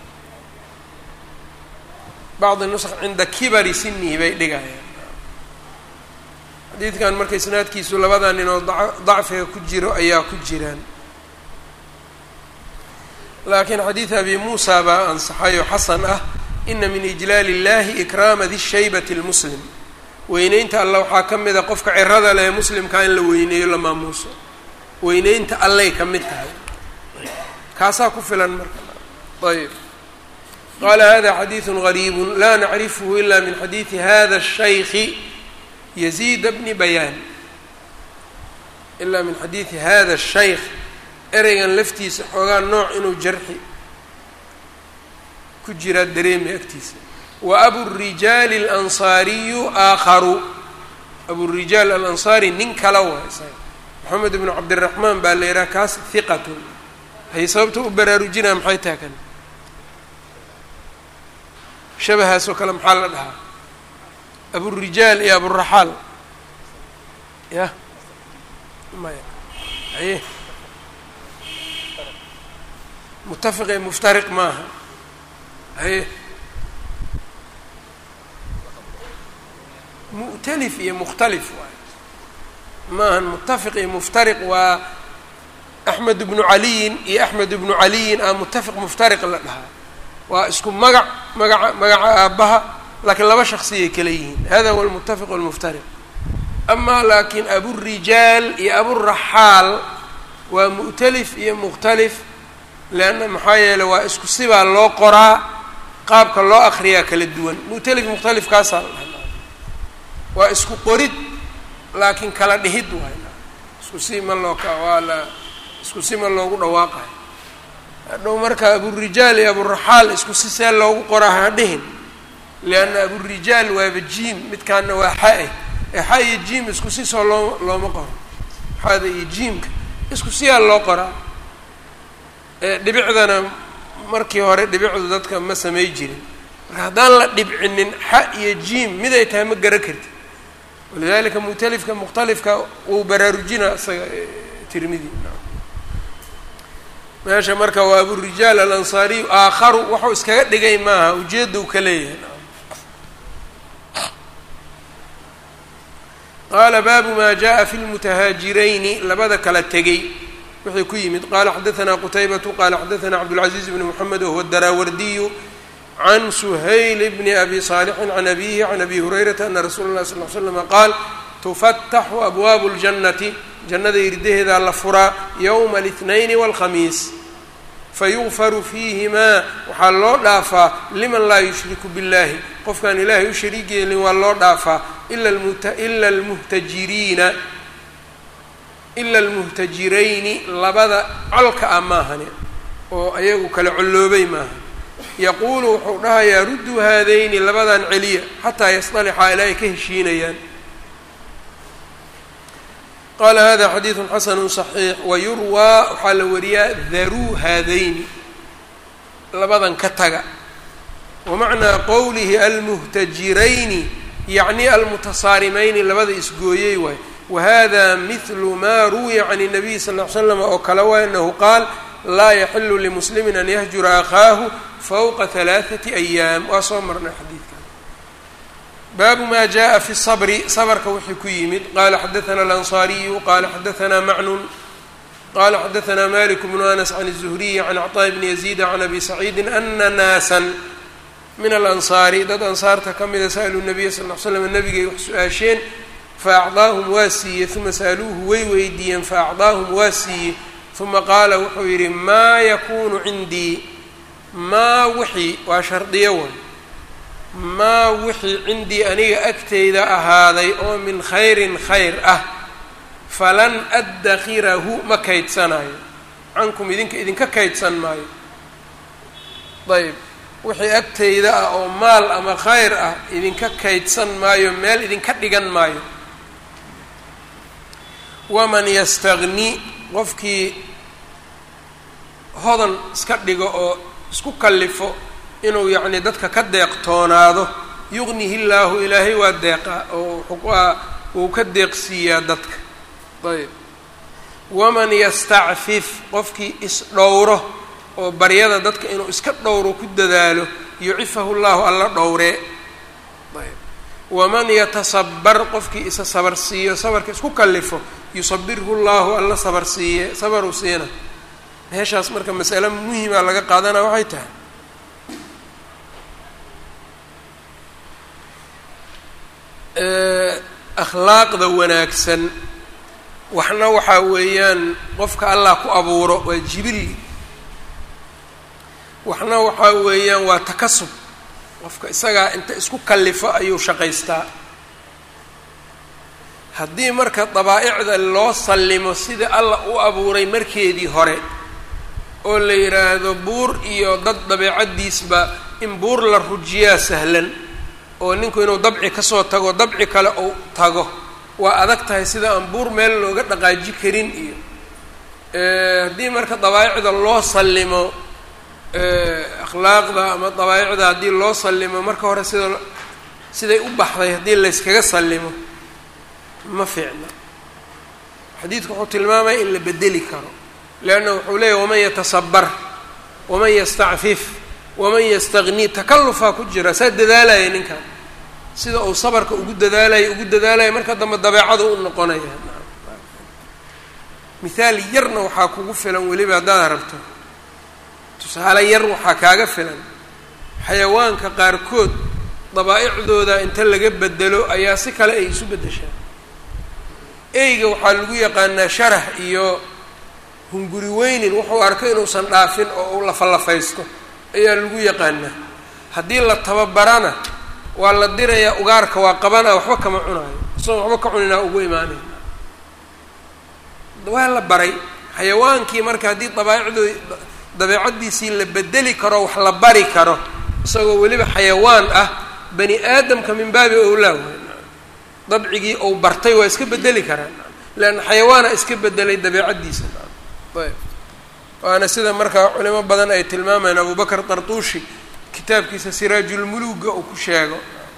S1: bacdi nusq cinda kibari sinihi bay dhigayaan. xadiidkan marka isnaadkiisu labadaa nin oo dacfiga ku jiro ayaa ku jiraan laakiin xadiid abi muusa baa ansaxay oo xasan ah ina min ijlaali اllahi ikraama di shaybati اlmuslim weyneynta alla waxaa ka mida qofka cirada leh muslimkaa in la weyneeyo la maamuuso weyneynta allay ka mid tahay kaasaa ku filan marka ayb qaala hada xadiiثu غariib la nacrifhu ila min xadiiثi hada الshayki yaziid bni bayaan ilaa min xadiiثi hada الshayk ereygan laftiisa xoogaa nooc inuu jarxi ku jiraa dareemi agtiisa wa aburijaal اlansaariyu aakharu aburijaal alansaari nin kala waa isaga moxamed bnu cabdiraxmaan baa la yidhaha kaas hiqatun hay sababta u baraarujinaa maxay taha kan shabahaasoo kale maxaa la dhahaa aburijaal iyo aburaxaal ya maya aye mutafiq iyo muftariq maaha haye mu'talif iyo mukhtalif waay maahan mutafiq iyo muftariq waa axmed bnu caliyin iyo axmed bnu caliyin aa mutafiq muftariq la dhahaa waa isku magaca aabbaha laakiin laba shaksiyay kala yihiin hada huwa almutafiq walmuftariq amaa laakiin aburijaal iyo aburaxaal waa mu'talif iyo mukhtalif leanna maxaa yeeley waa isku sibaa loo qoraa qaabka loo akriyaa kala duwan mu'talif mukhtalif kaasaa la dhahaa waa isku qorid laakiin kala dhihid waay isku si ma loo waa la isku si ma loogu dhawaaqayo hadhow marka aburijaal iyo aburaxaal isku si see loogu qoraa ha dhihin lianna aburijaal waaba jiim midkaana waa xa-e ee xa iyo jiim isku si soo looma qoro xada iyo jiimka isku siyaa loo qoraa dhibicdana markii hore dhibicdu dadka ma samay jirin marka haddaan la dhibcinin xa iyo jiim miday tahay ma gara kartid walidalika mu'talifka mukhtalifka wuu baraarujinaa isaga tirmidi meesha marka waa aburijaal alansaariyu aakharu waxuu iskaga dhigay maaha ujeeddau ka leeyahay qaala baabu maa jaءa fi lmutahaajirayni labada kala tegey wixii ku yimid qaala xadaثna qutaybatu qaala xadaثna cabdالcaزiiz bn mxamed wahuwa daraawardiyu can suhayl bni abi صaalixin can abihi can abi hurayrata ana rasuula اlah sal ly slm qaal tufataxu abwaabu اljannati jannada irdaheedaa la furaa yowma اlاثnayn wاlkhamiis fayugfaru fiihimaa waxaa loo dhaafaa liman laa yushriku biاllahi qofkaan ilaahay u shariig yeelin waa loo dhaafaa ila almuhtajirayni labada colka ah maahane oo ayagu kala colloobay maaha yaquulu wuxuu dhahayaa rudduu haadayni labadan celiya xataa yasطalixaa ilaa ay ka heshiinayaan qaala hada xadiiثu xasanu صaxiix wayurwaa waxaa la wariyaa daruu haadayni labadan ka taga wamacnaa qowlihi almuhtajirayni yacni almutasaarimayni labada isgooyey waay wahada mihlu maa ruwiya can الnabiy sal ll ly slam oo kale waa anahu qaal laa yaxilu limuslimi an yahjura akhaahu fawqa ثalaaثati ayaam waa soo marnay xadiidkan baabu ma jaءa fi الصbri sabrka wixii ku yimid qala xadaثna alanصariyu qala xadaثna macnun qala xadaثna malik bnu anas can الزhriyi can cطاء bni yaزيda can abi saciidi ana naasa min alanصaari dad ansaarta ka mida sa'luu الnabiya sal ll ly slam nabigay wax su-aasheen faacطaahum waa siiyey uma sa'aluuhu way weydiiyeen faacطaahum waa siiyey uma qaala wuxuu yidhi maa yakunu cindii maa wixii waa shardiyo way maa wixii cindii aniga agteyda ahaaday oo min khayrin khayr ah falan addakirahu ma kaydsanayo cankum idinka kaydsan maayo ayb wixii agteyda ah oo maal ama khayr ah idinka kaydsan maayo meel idinka dhigan maayo waman yastagni qofkii hodan iska dhigo oo isku kallifo inuu yacni dadka ka deeqtoonaado yugnihi llaahu ilaahay waa deeqaa oo wuu ka deeqsiiyaa dadka ayb waman yastacfif qofkii isdhowro oo baryada dadka inuu iska dhowro ku dadaalo yucifahu llaahu alla dhowree ayb waman yatasabar qofkii isa sabar siiyo sabarka isku kallifo yusabirhu llaahu alla sabar siiye sabaruu siina meeshaas marka masale muhima laga qaadanaa waxay tahay akhlaaqda wanaagsan waxna waxaa weeyaan qofka allah ku abuuro waa jibilli, waxna waxaa weeyaan waa takasub, qofka isagaa inta isku kallifo ayuu shaqaystaa. haddii marka dabaa'icda loo sallimo sida allah u abuuray markeedii hore oo la yidhaahdo buur iyo dad dabeecaddiisba in buur la rujiyaa sahlan oo ninku inuu dabci kasoo tago dabci kale uu tago waa adag tahay sida aan buur meel looga dhaqaaji karin iyo haddii marka dabaa'icda loo sallimo akhlaaqda ama dabaa'icda haddii loo sallimo marka hore siday u baxday haddii layskaga sallimo ma fiicna. xadiidku wuxuu tilmaamaya in la bedeli karo, leanna wuxuu leeyahy waman yatasabar waman yastacfif waman yastagni takallufaa ku jira. saa dadaalaya ninkan sida uu sabarka ugu dadaalaya marka dambe dabeecada u noqonaya. mithaal yarna waxaa kugu filan weliba haddaad rabto tusaale yar waxaa kaaga filan xayawaanka qaarkood dabaa'icdooda inta laga bedelo ayaa si kale ay isu beddeshaan. eyga waxaa lagu yaqaanaa sharah iyo hunguri weynin, wuxuu arko inuusan dhaafin oo u lafalafaysto ayaa lagu yaqaanaa. haddii la tababarana waa la dirayaa, ugaarka waa qabana waxba kama cunaayo, isagoo waxba ka cuninaa ugu imaanay. waa la baray xayawaankii marka haddii dabeecaddiisii la bedeli karo wax la bari karo isagoo weliba xayawaan ah, bani aadamka min baabi owlaa wey. dabcigii ou bartay waa iska bedeli karaan leanna xayawaana iska bedelay dabeecaddiisa. ayb waana sida markaa culimo badan ay tilmaamayaan abubakr tartuushi kitaabkiisa siraajulmuluga uu ku sheego.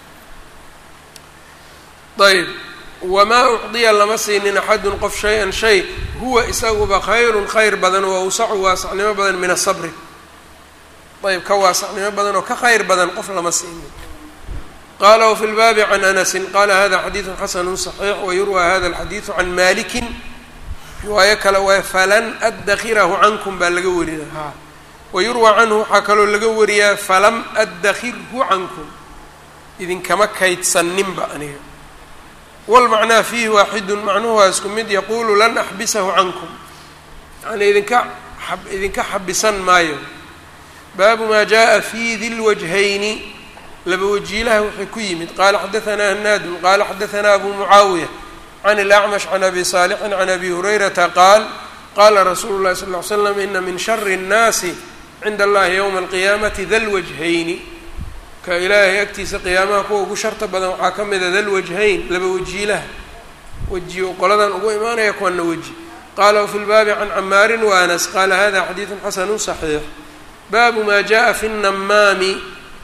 S1: ayb wamaa ucdiya lama siinin axadun qof shay-an shay huwa isaguba khayrun khayr badan wa awsacu waasacnimo badan min asabri. ayb ka waasacnimo badan oo ka khayr badan qof lama siinin. qala wfi lbaabi can anasi qala hada xadiidu xasanu صaxiix wayurwa hada alxadiidu can malikin riwaayo kale waay falan adakirahu cankum baa laga wariya wayurwa canhu waxaa kaloo laga wariyaa falam adakirhu cankum idinkama kaydsaninba aniga. wاlmacnaa fiihi waaxidu macnuhu waa isku mid yaqulu lan axbisahu cankum yani idinka xabisan maayo. baabu ma jaءa fi di lwajhayni laba wajiilaha waxay ku yimid. qaala xadaanaa hanaadun qaala xadaanaa abu mucaawiya can اlacmash can abi saalixin can abi hurayrata qaal qaala rasuulu llahi sal ly slam ina min shari الnaasi cinda allahi ywma alqiyaamati da lwajhayni. ka ilaahay agtiisa qiyaamaha kuwa ugu sharta badan waxaa ka mida da lwajhayn laba wajiilaha, weji u qoladan ugu imaanaya kuwana weji. qaala wafi lbaabi can camaarin wa anas qaala hada xadiidu xasanu صaxiix. baabu ma jaءa fi الnamaami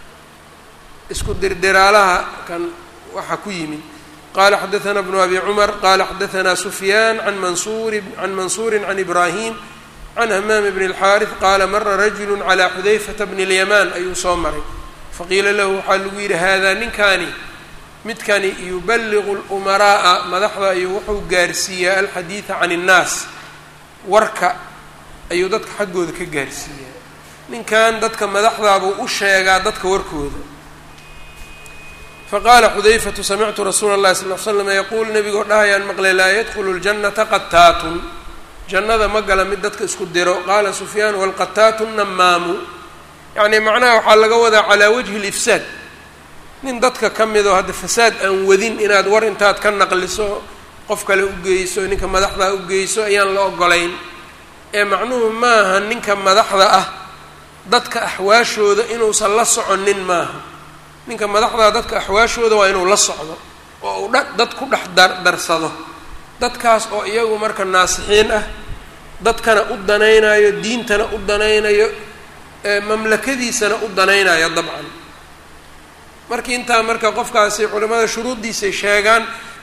S1: isku dirdiraalaha kan waxaa ku yimid. qala xadaثna bnu abi cumar qala xadaثna sufyaan can mansuuri can ibrahim can hamaam bn اlxaariث qaala mara rajulu calى xudayfata bni اlyamaan ayuu soo maray faqiila lahu waxaa lagu yidhi hada midkani yubaligu اlumaraa'a madaxda ayuu wuxuu gaarsiiyaa alxadiida can الnaas, warka ayuu dadka xaggooda ka gaarsiiyaa. ninkan dadka madaxdaabuu u sheegaa dadka warkooda. faqaala xudayfatu samictu rasuula اllahi sal l slam yaquul nebigoo dhahayaan maqlay laa yadkhulu ljannata qataatun, jannada ma gala mid dadka isku diro. qaala sufyaan walqataatu namaamu, yacni macnaha waxaa laga wadaa calaa wajhi اlifsaad, nin dadka ka midoo hadda fasaad aan wadin inaad war intaad ka naqliso qof kale u geyso, ninka madaxdaa u geyso ayaan la ogolayn. ee macnuhu maaha ninka madaxda ah dadka axwaashooda inuusan la soconin maaha. ninka madaxdaa dadka axwaashooda waa inuu la socdo oo uu dad ku dhex darsado, dadkaas oo iyagu marka naasixiin ah, dadkana u danaynayo, diintana u danaynayo, mamlakadiisana u danaynayo. dabcan markii intaa marka qofkaasi culimada shuruuddiisay sheegaan.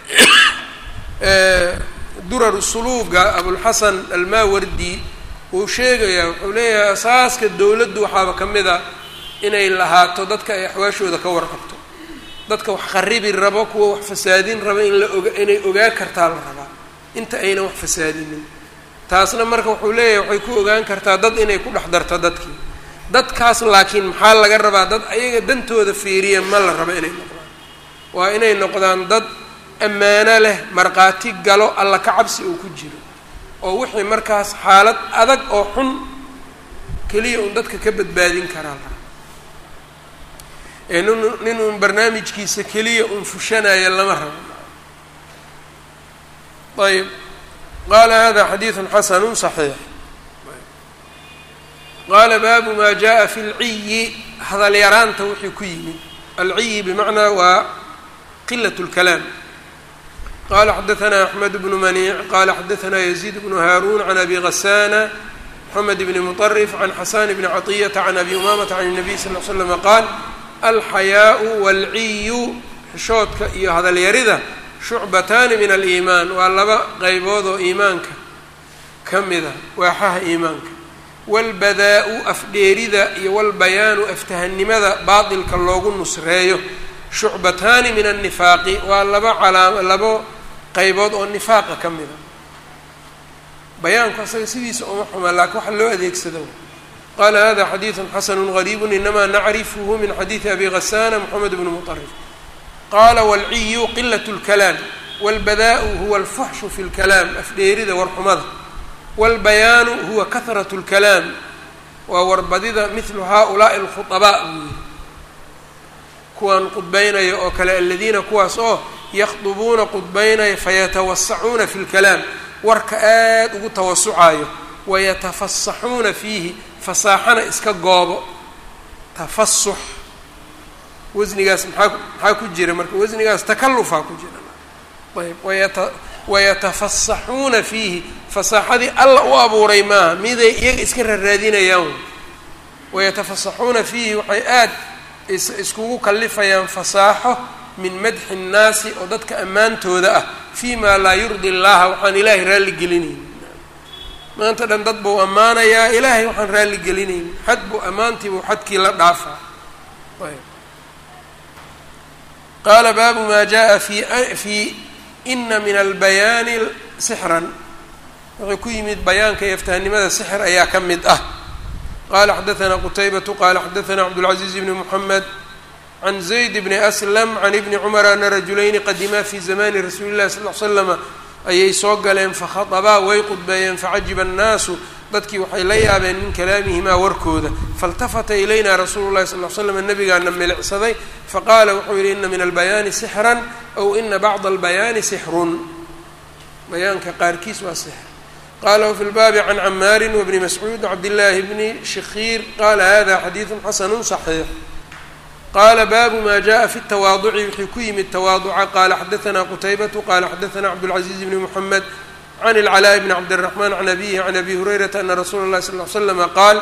S1: durar suluuga abulxasan almaawardi wuu sheegayaa, wuxuu leeyahay asaaska dowladdu waxaaba ka mid a inay lahaato dadka ay axwaashooda ka warqabto. dadka wax kharibi rabo, kuwa wax fasaadin raba inay ogaan kartaa la rabaa inta aynan wax fasaadinin. taasna marka wuxuu leeyahay waxay ku ogaan kartaa dad inay ku dhex darto dadkii. dadkaas laakiin maxaa laga rabaa? dad ayaga dantooda fiiriya ma la rabo inay noqdaan, waa inay noqdaan dad ammaano leh markhaati galo alla ka cabsi uu ku jiro oo wixii markaas xaalad adag oo xun keliya un dadka ka badbaadin karaa nin uun barnaamijkiisa keliya un fushanaya lama rabo. ayb qaala hada xadiiثu xasanu صaxiix. qaala baabu ma jaءa fi اlciyi hadal yaraanta wixii ku yimid. alciyi bimacnaa waa qilaة اlkalaam. qala xadaثna أxmed bnu maniic qala xadaثna yaزيid bnu haarun can abi gasana mxamed bni muطrif can xasan bni caطiyata can abi umamata can الnabiy sal ll ly slm qaal alxayaaءu wاlciyu xishoodka iyo hadalyarida shucbataani min aliimaan waa laba qaybood oo iimaanka ka mida waaxaha iimaanka. wاlbadaa-u afdheerida iyo wاlbayaanu aftahanimada baatilka loogu nusreeyo shucbataani min الnifaaqi waa labo qaybood oo nifaaqa ka mida. bayaanku asaga sidiisa uma xuma laakiin waxa loo adeegsado. qala hada xadiiثu xasanu غariibu inama nacrifhu min xadiiثi abi gasana mxamed bn muطrif. qala wاlciyu qilaة اlkalaam wاlbadaa-u huwa alfuxshu fi اlkalaam afdheerida warxumada. wاlbayaanu huwa kahraة اlkalaam waa warbadida mihlu haؤulaaءi اlkhuطabaa buu yihi kuwaan qudbaynaya oo kale aladiina kuwaas oo yakhdubuuna qudbaynaya fayatawasacuuna fi اlkalaam warka aad ugu tawasucayo wayatafasaxuuna fiihi fasaaxana iska goobo. tafasux wasnigaas maxaa ku jira marka wasnigaas takalufaa ku jira. ayb wayatafasaxuuna fiihi fasaaxadii alla u abuuray maaha miday iyaga iska raraadinayaan. wayatafasaxuuna fiihi waxay aad iskugu kalifayaan fasaaxo min madxi الnaasi oo dadka ammaantooda ah fii ma laa yurdi اllaha waxaan ilaahay raalli gelinayn. maanta dhan dad buu ammaanayaa ilaahay waxaan raalli gelinayn xad buu ammaantiibuu xadkii la dhaafaa. ayb qaala baabu ma jaءa fi ina min albayaani sixran wuxuu ku yimid bayaanka iyo aftahanimada sixr ayaa ka mid ah. qala xadaثna qutaybatu qala xadaثna cabdالcaزiiz bni mحamed can zayd bni aslam can ibni cumar ana rajulayni qadimaa fi zamani rasuuli اllahi sal ll ly slama ayay soo galeen fakhaطabaa way qudbeeyeen facajiba الnaasu dadkii waxay la yaabeen min kalaamihimaa warkooda faاltafata ilayna rasuulu اllahi sal ly slam nabigaana milicsaday faqaala wuxuu yihi ina min albayaani sixran aw ina bacda albayaani sixrun bayaanka qaarkiis waa sixr. qala wfi lbaabi can camaari wbni mascuud cabdillaahi bni shikiir qala hada xadiiثu xasanu صaxiix. qala baabu ma jaءa fi الtawaaduci wixii ku yimid tawaaduca qala xadaثna qutaybatu qala xadaثna cabdالcaزiiz bni mحamed can اlclاء bni cabdالرaحman can abihi can abi hurayrata ana rasuula اllahi sal ly slama qaal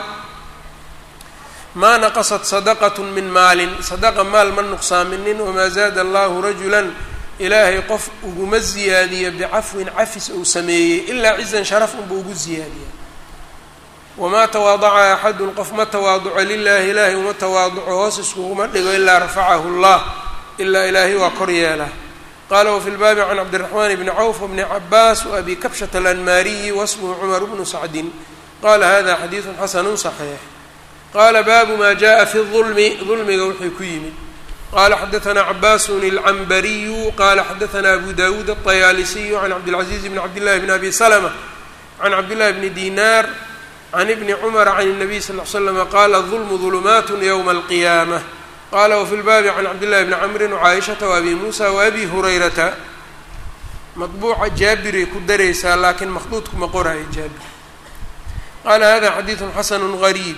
S1: ma naqasat sadaqaة min maalin sadaqa maal ma nuqsaaminin wma zaada allahu rajula ilaahay qof uguma ziyaadiyo bicafwin cafis uu sameeyey ilaa cizan sharaf unba ugu ziyaadiya. wamaa tawaadaca axadun qof ma tawaaduco lilahi ilaahay uma tawaaduco hoos iskuguma dhigo ilaa rafacahu llah ilaa ilaahay waa kor yeela. qala wafi lbaabi can cabdiraxmaan bni cawf wbni cabaas waabi kabshata alanmaariyi wasmuhu cumar bnu sacdin qala hada xadiiثu xasanu صaxiix. qala baabu ma jaءa fi ظulmi dulmiga wixii ku yimid. qala xadaثna cabaasun اlcambariyu qala xadaثna abu dawuud الطayaalisiyu can cabdالcaزiiz bn cabdillahi bn abi slma can cabdillahi bni dinar can ibni cumara can الnabiy sal ly slama qala ظulmu ظulumaat ywma اlqiyaamة. qala wfi lbaabi can cabdillahi bni camri wcaaishata waabi muusa waabi hurayrata maطbuuca jaabiray ku daraysaa laakiin makhduudku ma qoraayo jaabir. qala hada xadiiثu xasanu غariib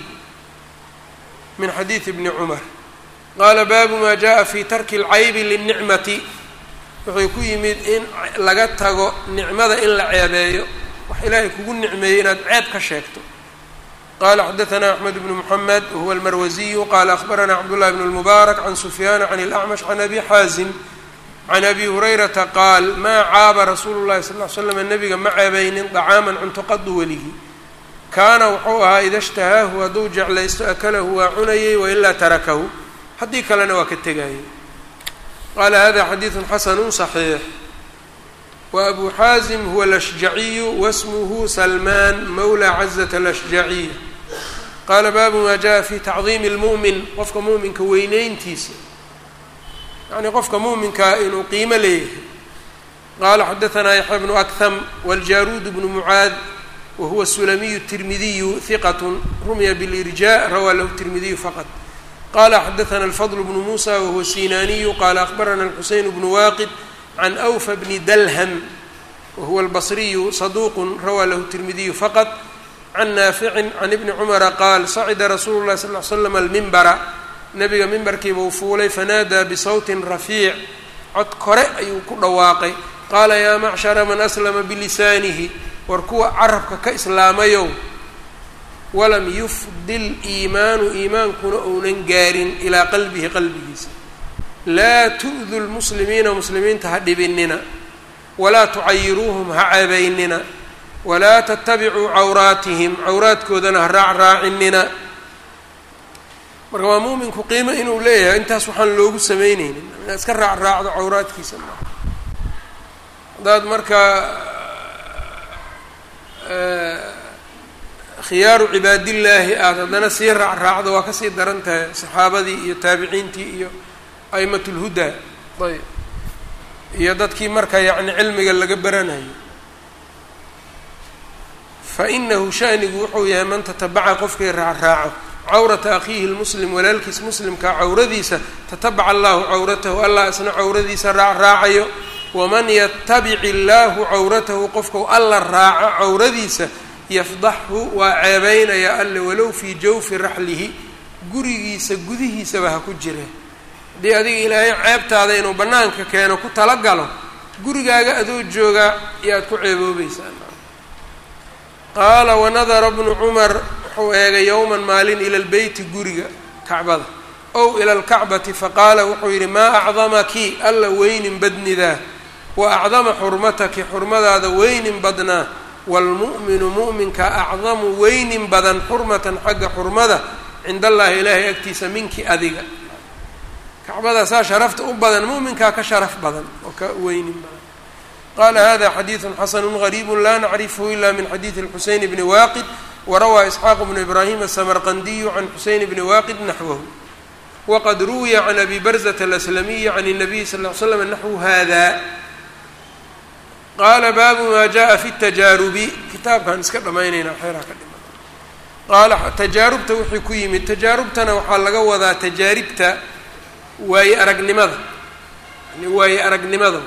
S1: min xadiiثi bni cumar. qala baabu ma jaءa fi tarki اlcaybi liلnicmati wuxuu ku yimid in laga tago nicmada in la ceebeeyo wax ilaahay kugu nicmeeyey inaad ceeb ka sheegto. qala xadaثna axmed bnu mحamed wahuwa almarwaziyu qala akhbarana cabdullahi bn اlmubaarak can sufyaana can اlأcmash can abi xaazim can abi hurayrata qaal maa caaba rasuulu اllahi sal ly slam nabiga ma ceebaynin طacaaman cunto qadu weligii kaana wuxuu ahaa ida اshtahaahu hadduu jeclaysto akalahu waa cunayey wailaa tarakahu haddii kalena waa ka tegayey. qala hada xadiiثu xasanu صaxiix. وأbu xaazim huwa الأshjaciyu wasmuhu salmaan mawla caزة الأshjaciya. qaala baabu ma jaءa fi tacdiimi اlmu'min qofka mu'minka weyneyntiisa yacnii qofka mu'minkaa inuu qiimo leeyahay qala xadaثna yaحya bnu أkham wاljaruud bnu mucaad wahuwa الsulamiyu التirmidiyu ثiqaة rumya bاlإrjاء rawaa lahu التirmidiyu faqط qala xadaثna الfضل bnu muسى wahuwa الsinaniyu qala أخbarana الxuseyn bnu waqid can أwfa bni dalhm wahuwa الbصriyu صaduq rawaa lahu التirmidiyu faqط can naaficin can ibni cumara qaal sacida rasuulu llahi sal l slam almimbara nebiga mimbarkiiba uu fuulay fanaadaa bisawtin rafiic cod kore ayuu ku dhawaaqay qaala yaa macshara man aslama bilisaanihi war kuwa carabka ka islaamayow walam yufdi liimaanu iimaankuna ounan gaarin ilaa qalbihi qalbigiisa laa tu'du lmuslimiina muslimiinta ha dhibinina walaa tucayiruuhum ha ceebaynina walaa tatabicuu cawraatihim cawraadkoodana ha raacraacinina marka waa muuminku qiimo inuu leeyahay intaas waxaan loogu samaynaynin inaad iska raacraacdo cawraadkiisa maa haddaad marka khiyaaru cibaadillaahi aada haddana sii raacraacdo waa kasii daran tahay saxaabadii iyo taabiciintii iyo a'imat lhudaa ayb iyo dadkii marka yacni cilmiga laga baranayo fainahu shanigu wuxuu yahay man tatabaca qofkii raacraaco cawrata akhiihi lmuslim walaalkiis muslimkaa cawradiisa tatabaca allahu cawratahu allah isna cawradiisa raacraacayo waman yatabic illaahu cawratahu qofkau alla raaco cawradiisa yafdaxhu waa ceebeynaya alle walow fii jawfi raxlihi gurigiisa gudihiisaba ha ku jire haddii adiga ilaahay ceebtaada inuu bannaanka keeno ku talagalo gurigaaga adoo joogaa yaad ku ceeboobaysaa qaala wanadara bnu cumar wuxuu eegay yowman maalin ila lbeyti guriga kacbada ow ila alkacbati faqaala wuxuu yidhi maa acdamaki alla weynin badnidaa wa acdama xurmataki xurmadaada weynin badnaa waalmu'minu mu'minka acdamu weynin badan xurmatan xagga xurmada cinda allaahi ilaahay agtiisa minki adiga kacbada saa sharafta u badan mu'minkaa ka sharaf badan oo ka weynin badan qala hada xadiiثu xasanu غariib la nacrifhu ila min xadiiثi الxuseyn bni waqid warawaa isxaaq bnu ibrahim aلsamarqandiyu can xuseyn bni waqid naxwahu waqad ruwiya can abi barzة aلأslamiyi can الnabiy sal ll ly slam naxwu hada qaala baabu ma jaءa fi الtajaarubi kitaabkaan iska dhamaynayna xeeraa ka dhima qaala tajaarubta wixii ku yimid tajaarubtana waxaa laga wadaa tajaaribta waaye aragnimada yani waaye aragnimada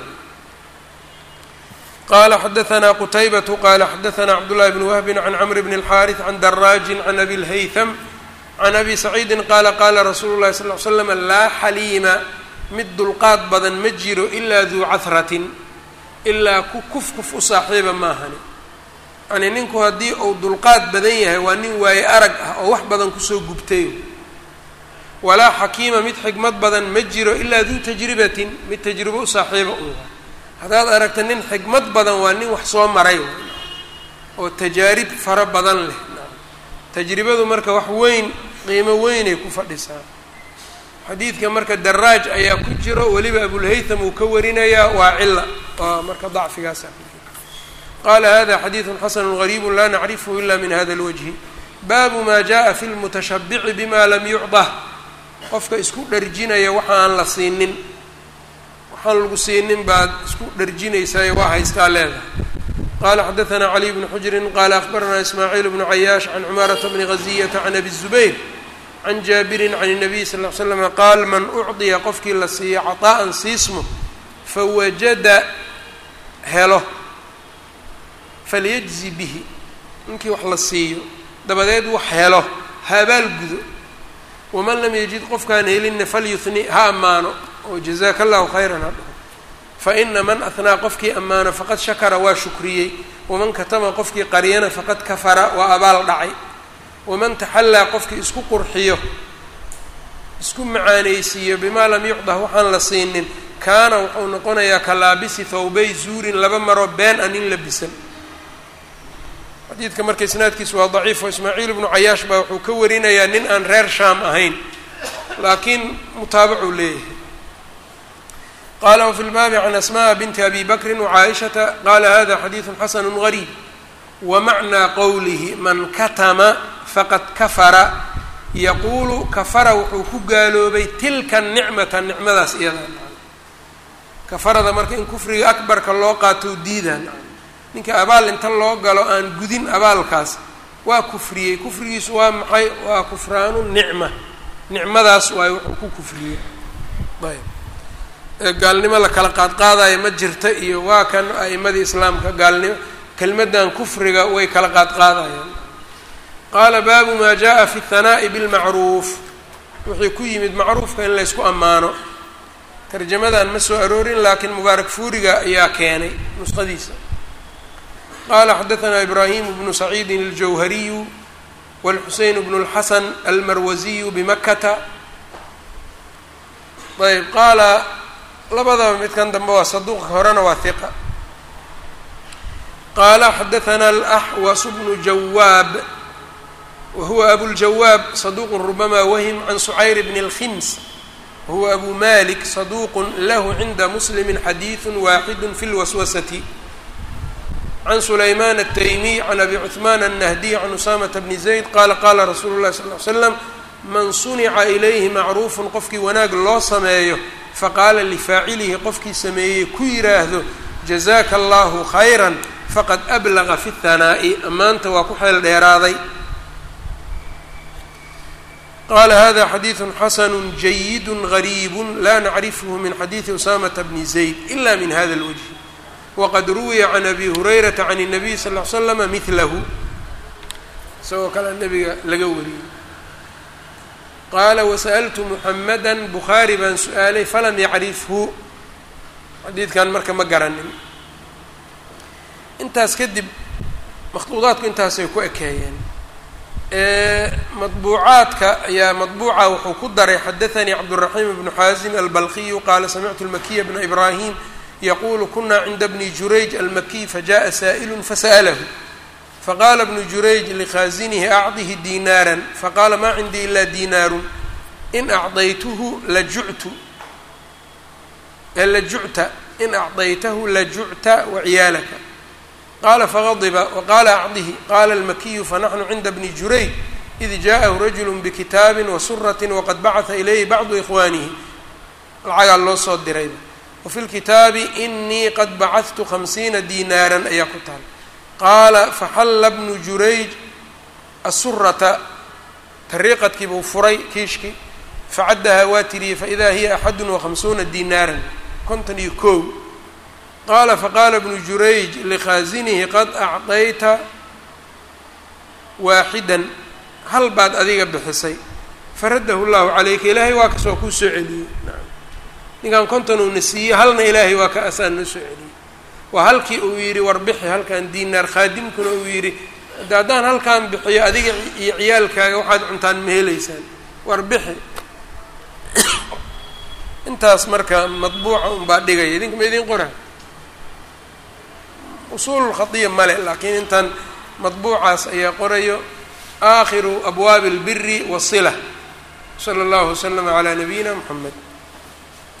S1: qala xadaثna qtaybaة qala xadaثna cabdالlahi bn whbi can cmr bn الxاriث can daraaji can abi اlhaythm can abi saciidi qaala qaala rasuulu الlahi sal ly slam laa xaliima mid dulqaad badan ma jiro ilaa duu cahratin ilaa ku kufkuf u saaxiiba maahani yani ninku haddii uu dulqaad badan yahay waa nin waaye arag ah oo wax badan kusoo gubtay walaa xakiima mid xikmad badan ma jiro ilaa duu tajribatin mid tajribo u saaxiiba u haddaad aragta nin xikmad badan waa nin wax soo maray oo tajaarib fara badan leh tajribadu marka wax weyn qiimo weynay ku fadhisaa xadiidka marka daraaj ayaa ku jiro weliba abulhaytham uu ka warinayaa waa cila waa marka dacfigaasa qaala hada xadiiثu xasanu غariibu la nacrifhu ila min hada اlwajhi baabu ma jaءa fi lmutashabici bima lam yucdah qofka isku dharjinaya waxa aan la siinin waxaan lagu siinin baad isku dharjinaysaay waa haystaa leedahay qala xadaثna cali bnu xujrin qala akhbarana ismaaciil bnu cayaash can cumaarata bni gaziyata can abi الzubayr can jaabirin can الnabiy sal ly slm qaal man ucطiya qofkii la siiyo caطaa'an siismo fawajada helo falyajzi bihi ninkii wax la siiyo dabadeed wax helo ha abaalgudo waman lam yajid qofkaan helinna falyuhni ha ammaano oo jazaaka allahu khayran ha dhaho faina man ahnaa qofkii ammaano faqad shakara waa shukriyey waman katama qofkii qaryana faqad kafara waa abaal dhacay waman taxallaa qofkii isku qurxiyo isku macaanaysiiyo bimaa lam yucdah waxaan la siinin kaana wuxuu noqonayaa ka laabisi thawbay zuurin laba maro been an in labisan xadiidka marka isnaadkiisu waa daciif oo ismaaciil ibnu cayaash baa wuxuu ka warinayaa nin aan reer shaam ahayn laakiin mutaabacuu leeyahay qala wfi lbaabi can asmaء binti abi bakri wcaaishata qala hada xadiiثu xasanu غariib wamacnaa qowlihi man katama faqad kafara yaquulu kafara wuxuu ku gaaloobay tilka nicmata nicmadaas iyada kafarada marka in kufriga akbarka loo qaato diidaan ninka abaal inta loo galo aan gudin abaalkaas waa kufriyey kufrigiisu waa maxay waa kufraanu nicma nicmadaas waa wuxuu ku kufriyey ayb gaalnimo la kala qaadqaadaya ma jirta iyo waa kan a'imadii islaamka gaalnimo kelmaddan kufriga way kala qaadqaadayaan qaala baabu maa jaa fi اhanaa'i bilmacruuf wixii ku yimid macruufka in laysku ammaano tarjamadan ma soo aroorin laakiin mubaarak fuuriga ayaa keenay nusqadiisa qaala xadaثanaa ibraahim bnu saciidin اljawhariyu wاlxuseyn bnu اlxasan almarwasiyu bimakata ayb qaala labadaba midkan dambe waa saduuqa horena waa hiqa qaala xadaثana alaxwas bnu jawaab wahuwa abuljawaab saduuq rubama wahm can sucayr bn اlkhims wahuwa abu malik saduuq lahu cinda muslimi xadiiثu waaxidu fi اlwaswasati can sulayman الtaymiy can abi cuثman الnahdiy can usamata bni zayd qaala qaala rasuulu اlahi sal ly slam man sunica ilayhi macruufun qofkii wanaag loo sameeyo faqaala lifaacilihi qofkii sameeyey ku yidhaahdo jazaaka allahu khayra faqad ablaga fi اhanaa'i ammaanta waa ku xeel dheeraaday qaala hada xadiiثu xasanu jayidu gariibu la nacrifhu min xadiiثi usamata bni zayd ila min hada اlwجه waqad ruwiya can abi hurayrata can الnabiy sal ly slama midlahu isagoo kale nabiga laga wariyey qaala wasa'altu muxamada bukhaari baan su-aalay falam yacrifhu xadiidkan marka ma garanin intaas kadib makhduudaadku intaasay ku ekeeyeen madbuucaadka ayaa madbuuca wuxuu ku daray xadaثanii cabdالraxim bnu xaasim albalqiyu qaala samictu اlmakiya bna ibrahim yaqulu kuna cinda bni jurayj almakiy fajaءa saa'il fasa'lahu faqala bnu jurayj likhaazinihi acdihi diinaara faqala ma cindii ila diinaaru in acdaytuhu lajuctu lajucta in acdaytahu lajucta waciyaalaka qala fagadiba waqala acdihi qala almakiyu fanaxnu cinda bni jurayj id jaءahu rajulu bikitaabi wasurati waqad bacata ilayhi bacdu ikhwaanihi lacagaa loo soo dirayba wafi lkitaabi inii qad bacadtu 50 diinaaran ayaa ku taal qaala faxalla bnu jurayj asurata tariiqadkii buu furay kiishkii facaddahaa waa tiriyey faidaa hiya 51 diinaaran 51 qaala faqaala bnu jurayj likhaazinihi qad acdayta waaxidan hal baad adiga bixisay faraddahu llahu calayka ilaahay waa kasoo kuu soo celiyey ninkan 50 uuna siiyey halna ilaahay waa ka asaan noo soo celiyey waa halkii uu yidhi war bixi halkan diinaar khaadimkuna uu yidhi haddaan halkan bixiyo adiga iyo ciyaalkaaga waxaad cuntaan ma helaysaan war bixi intaas marka madbuuca unbaa dhigaya idinka ma idin qora usuul khadiya male laakiin intan madbuucaas ayaa qorayo aakhiru abwaabi اlbiri waالsila salى اllahu waslama calaa nabiyina mxamed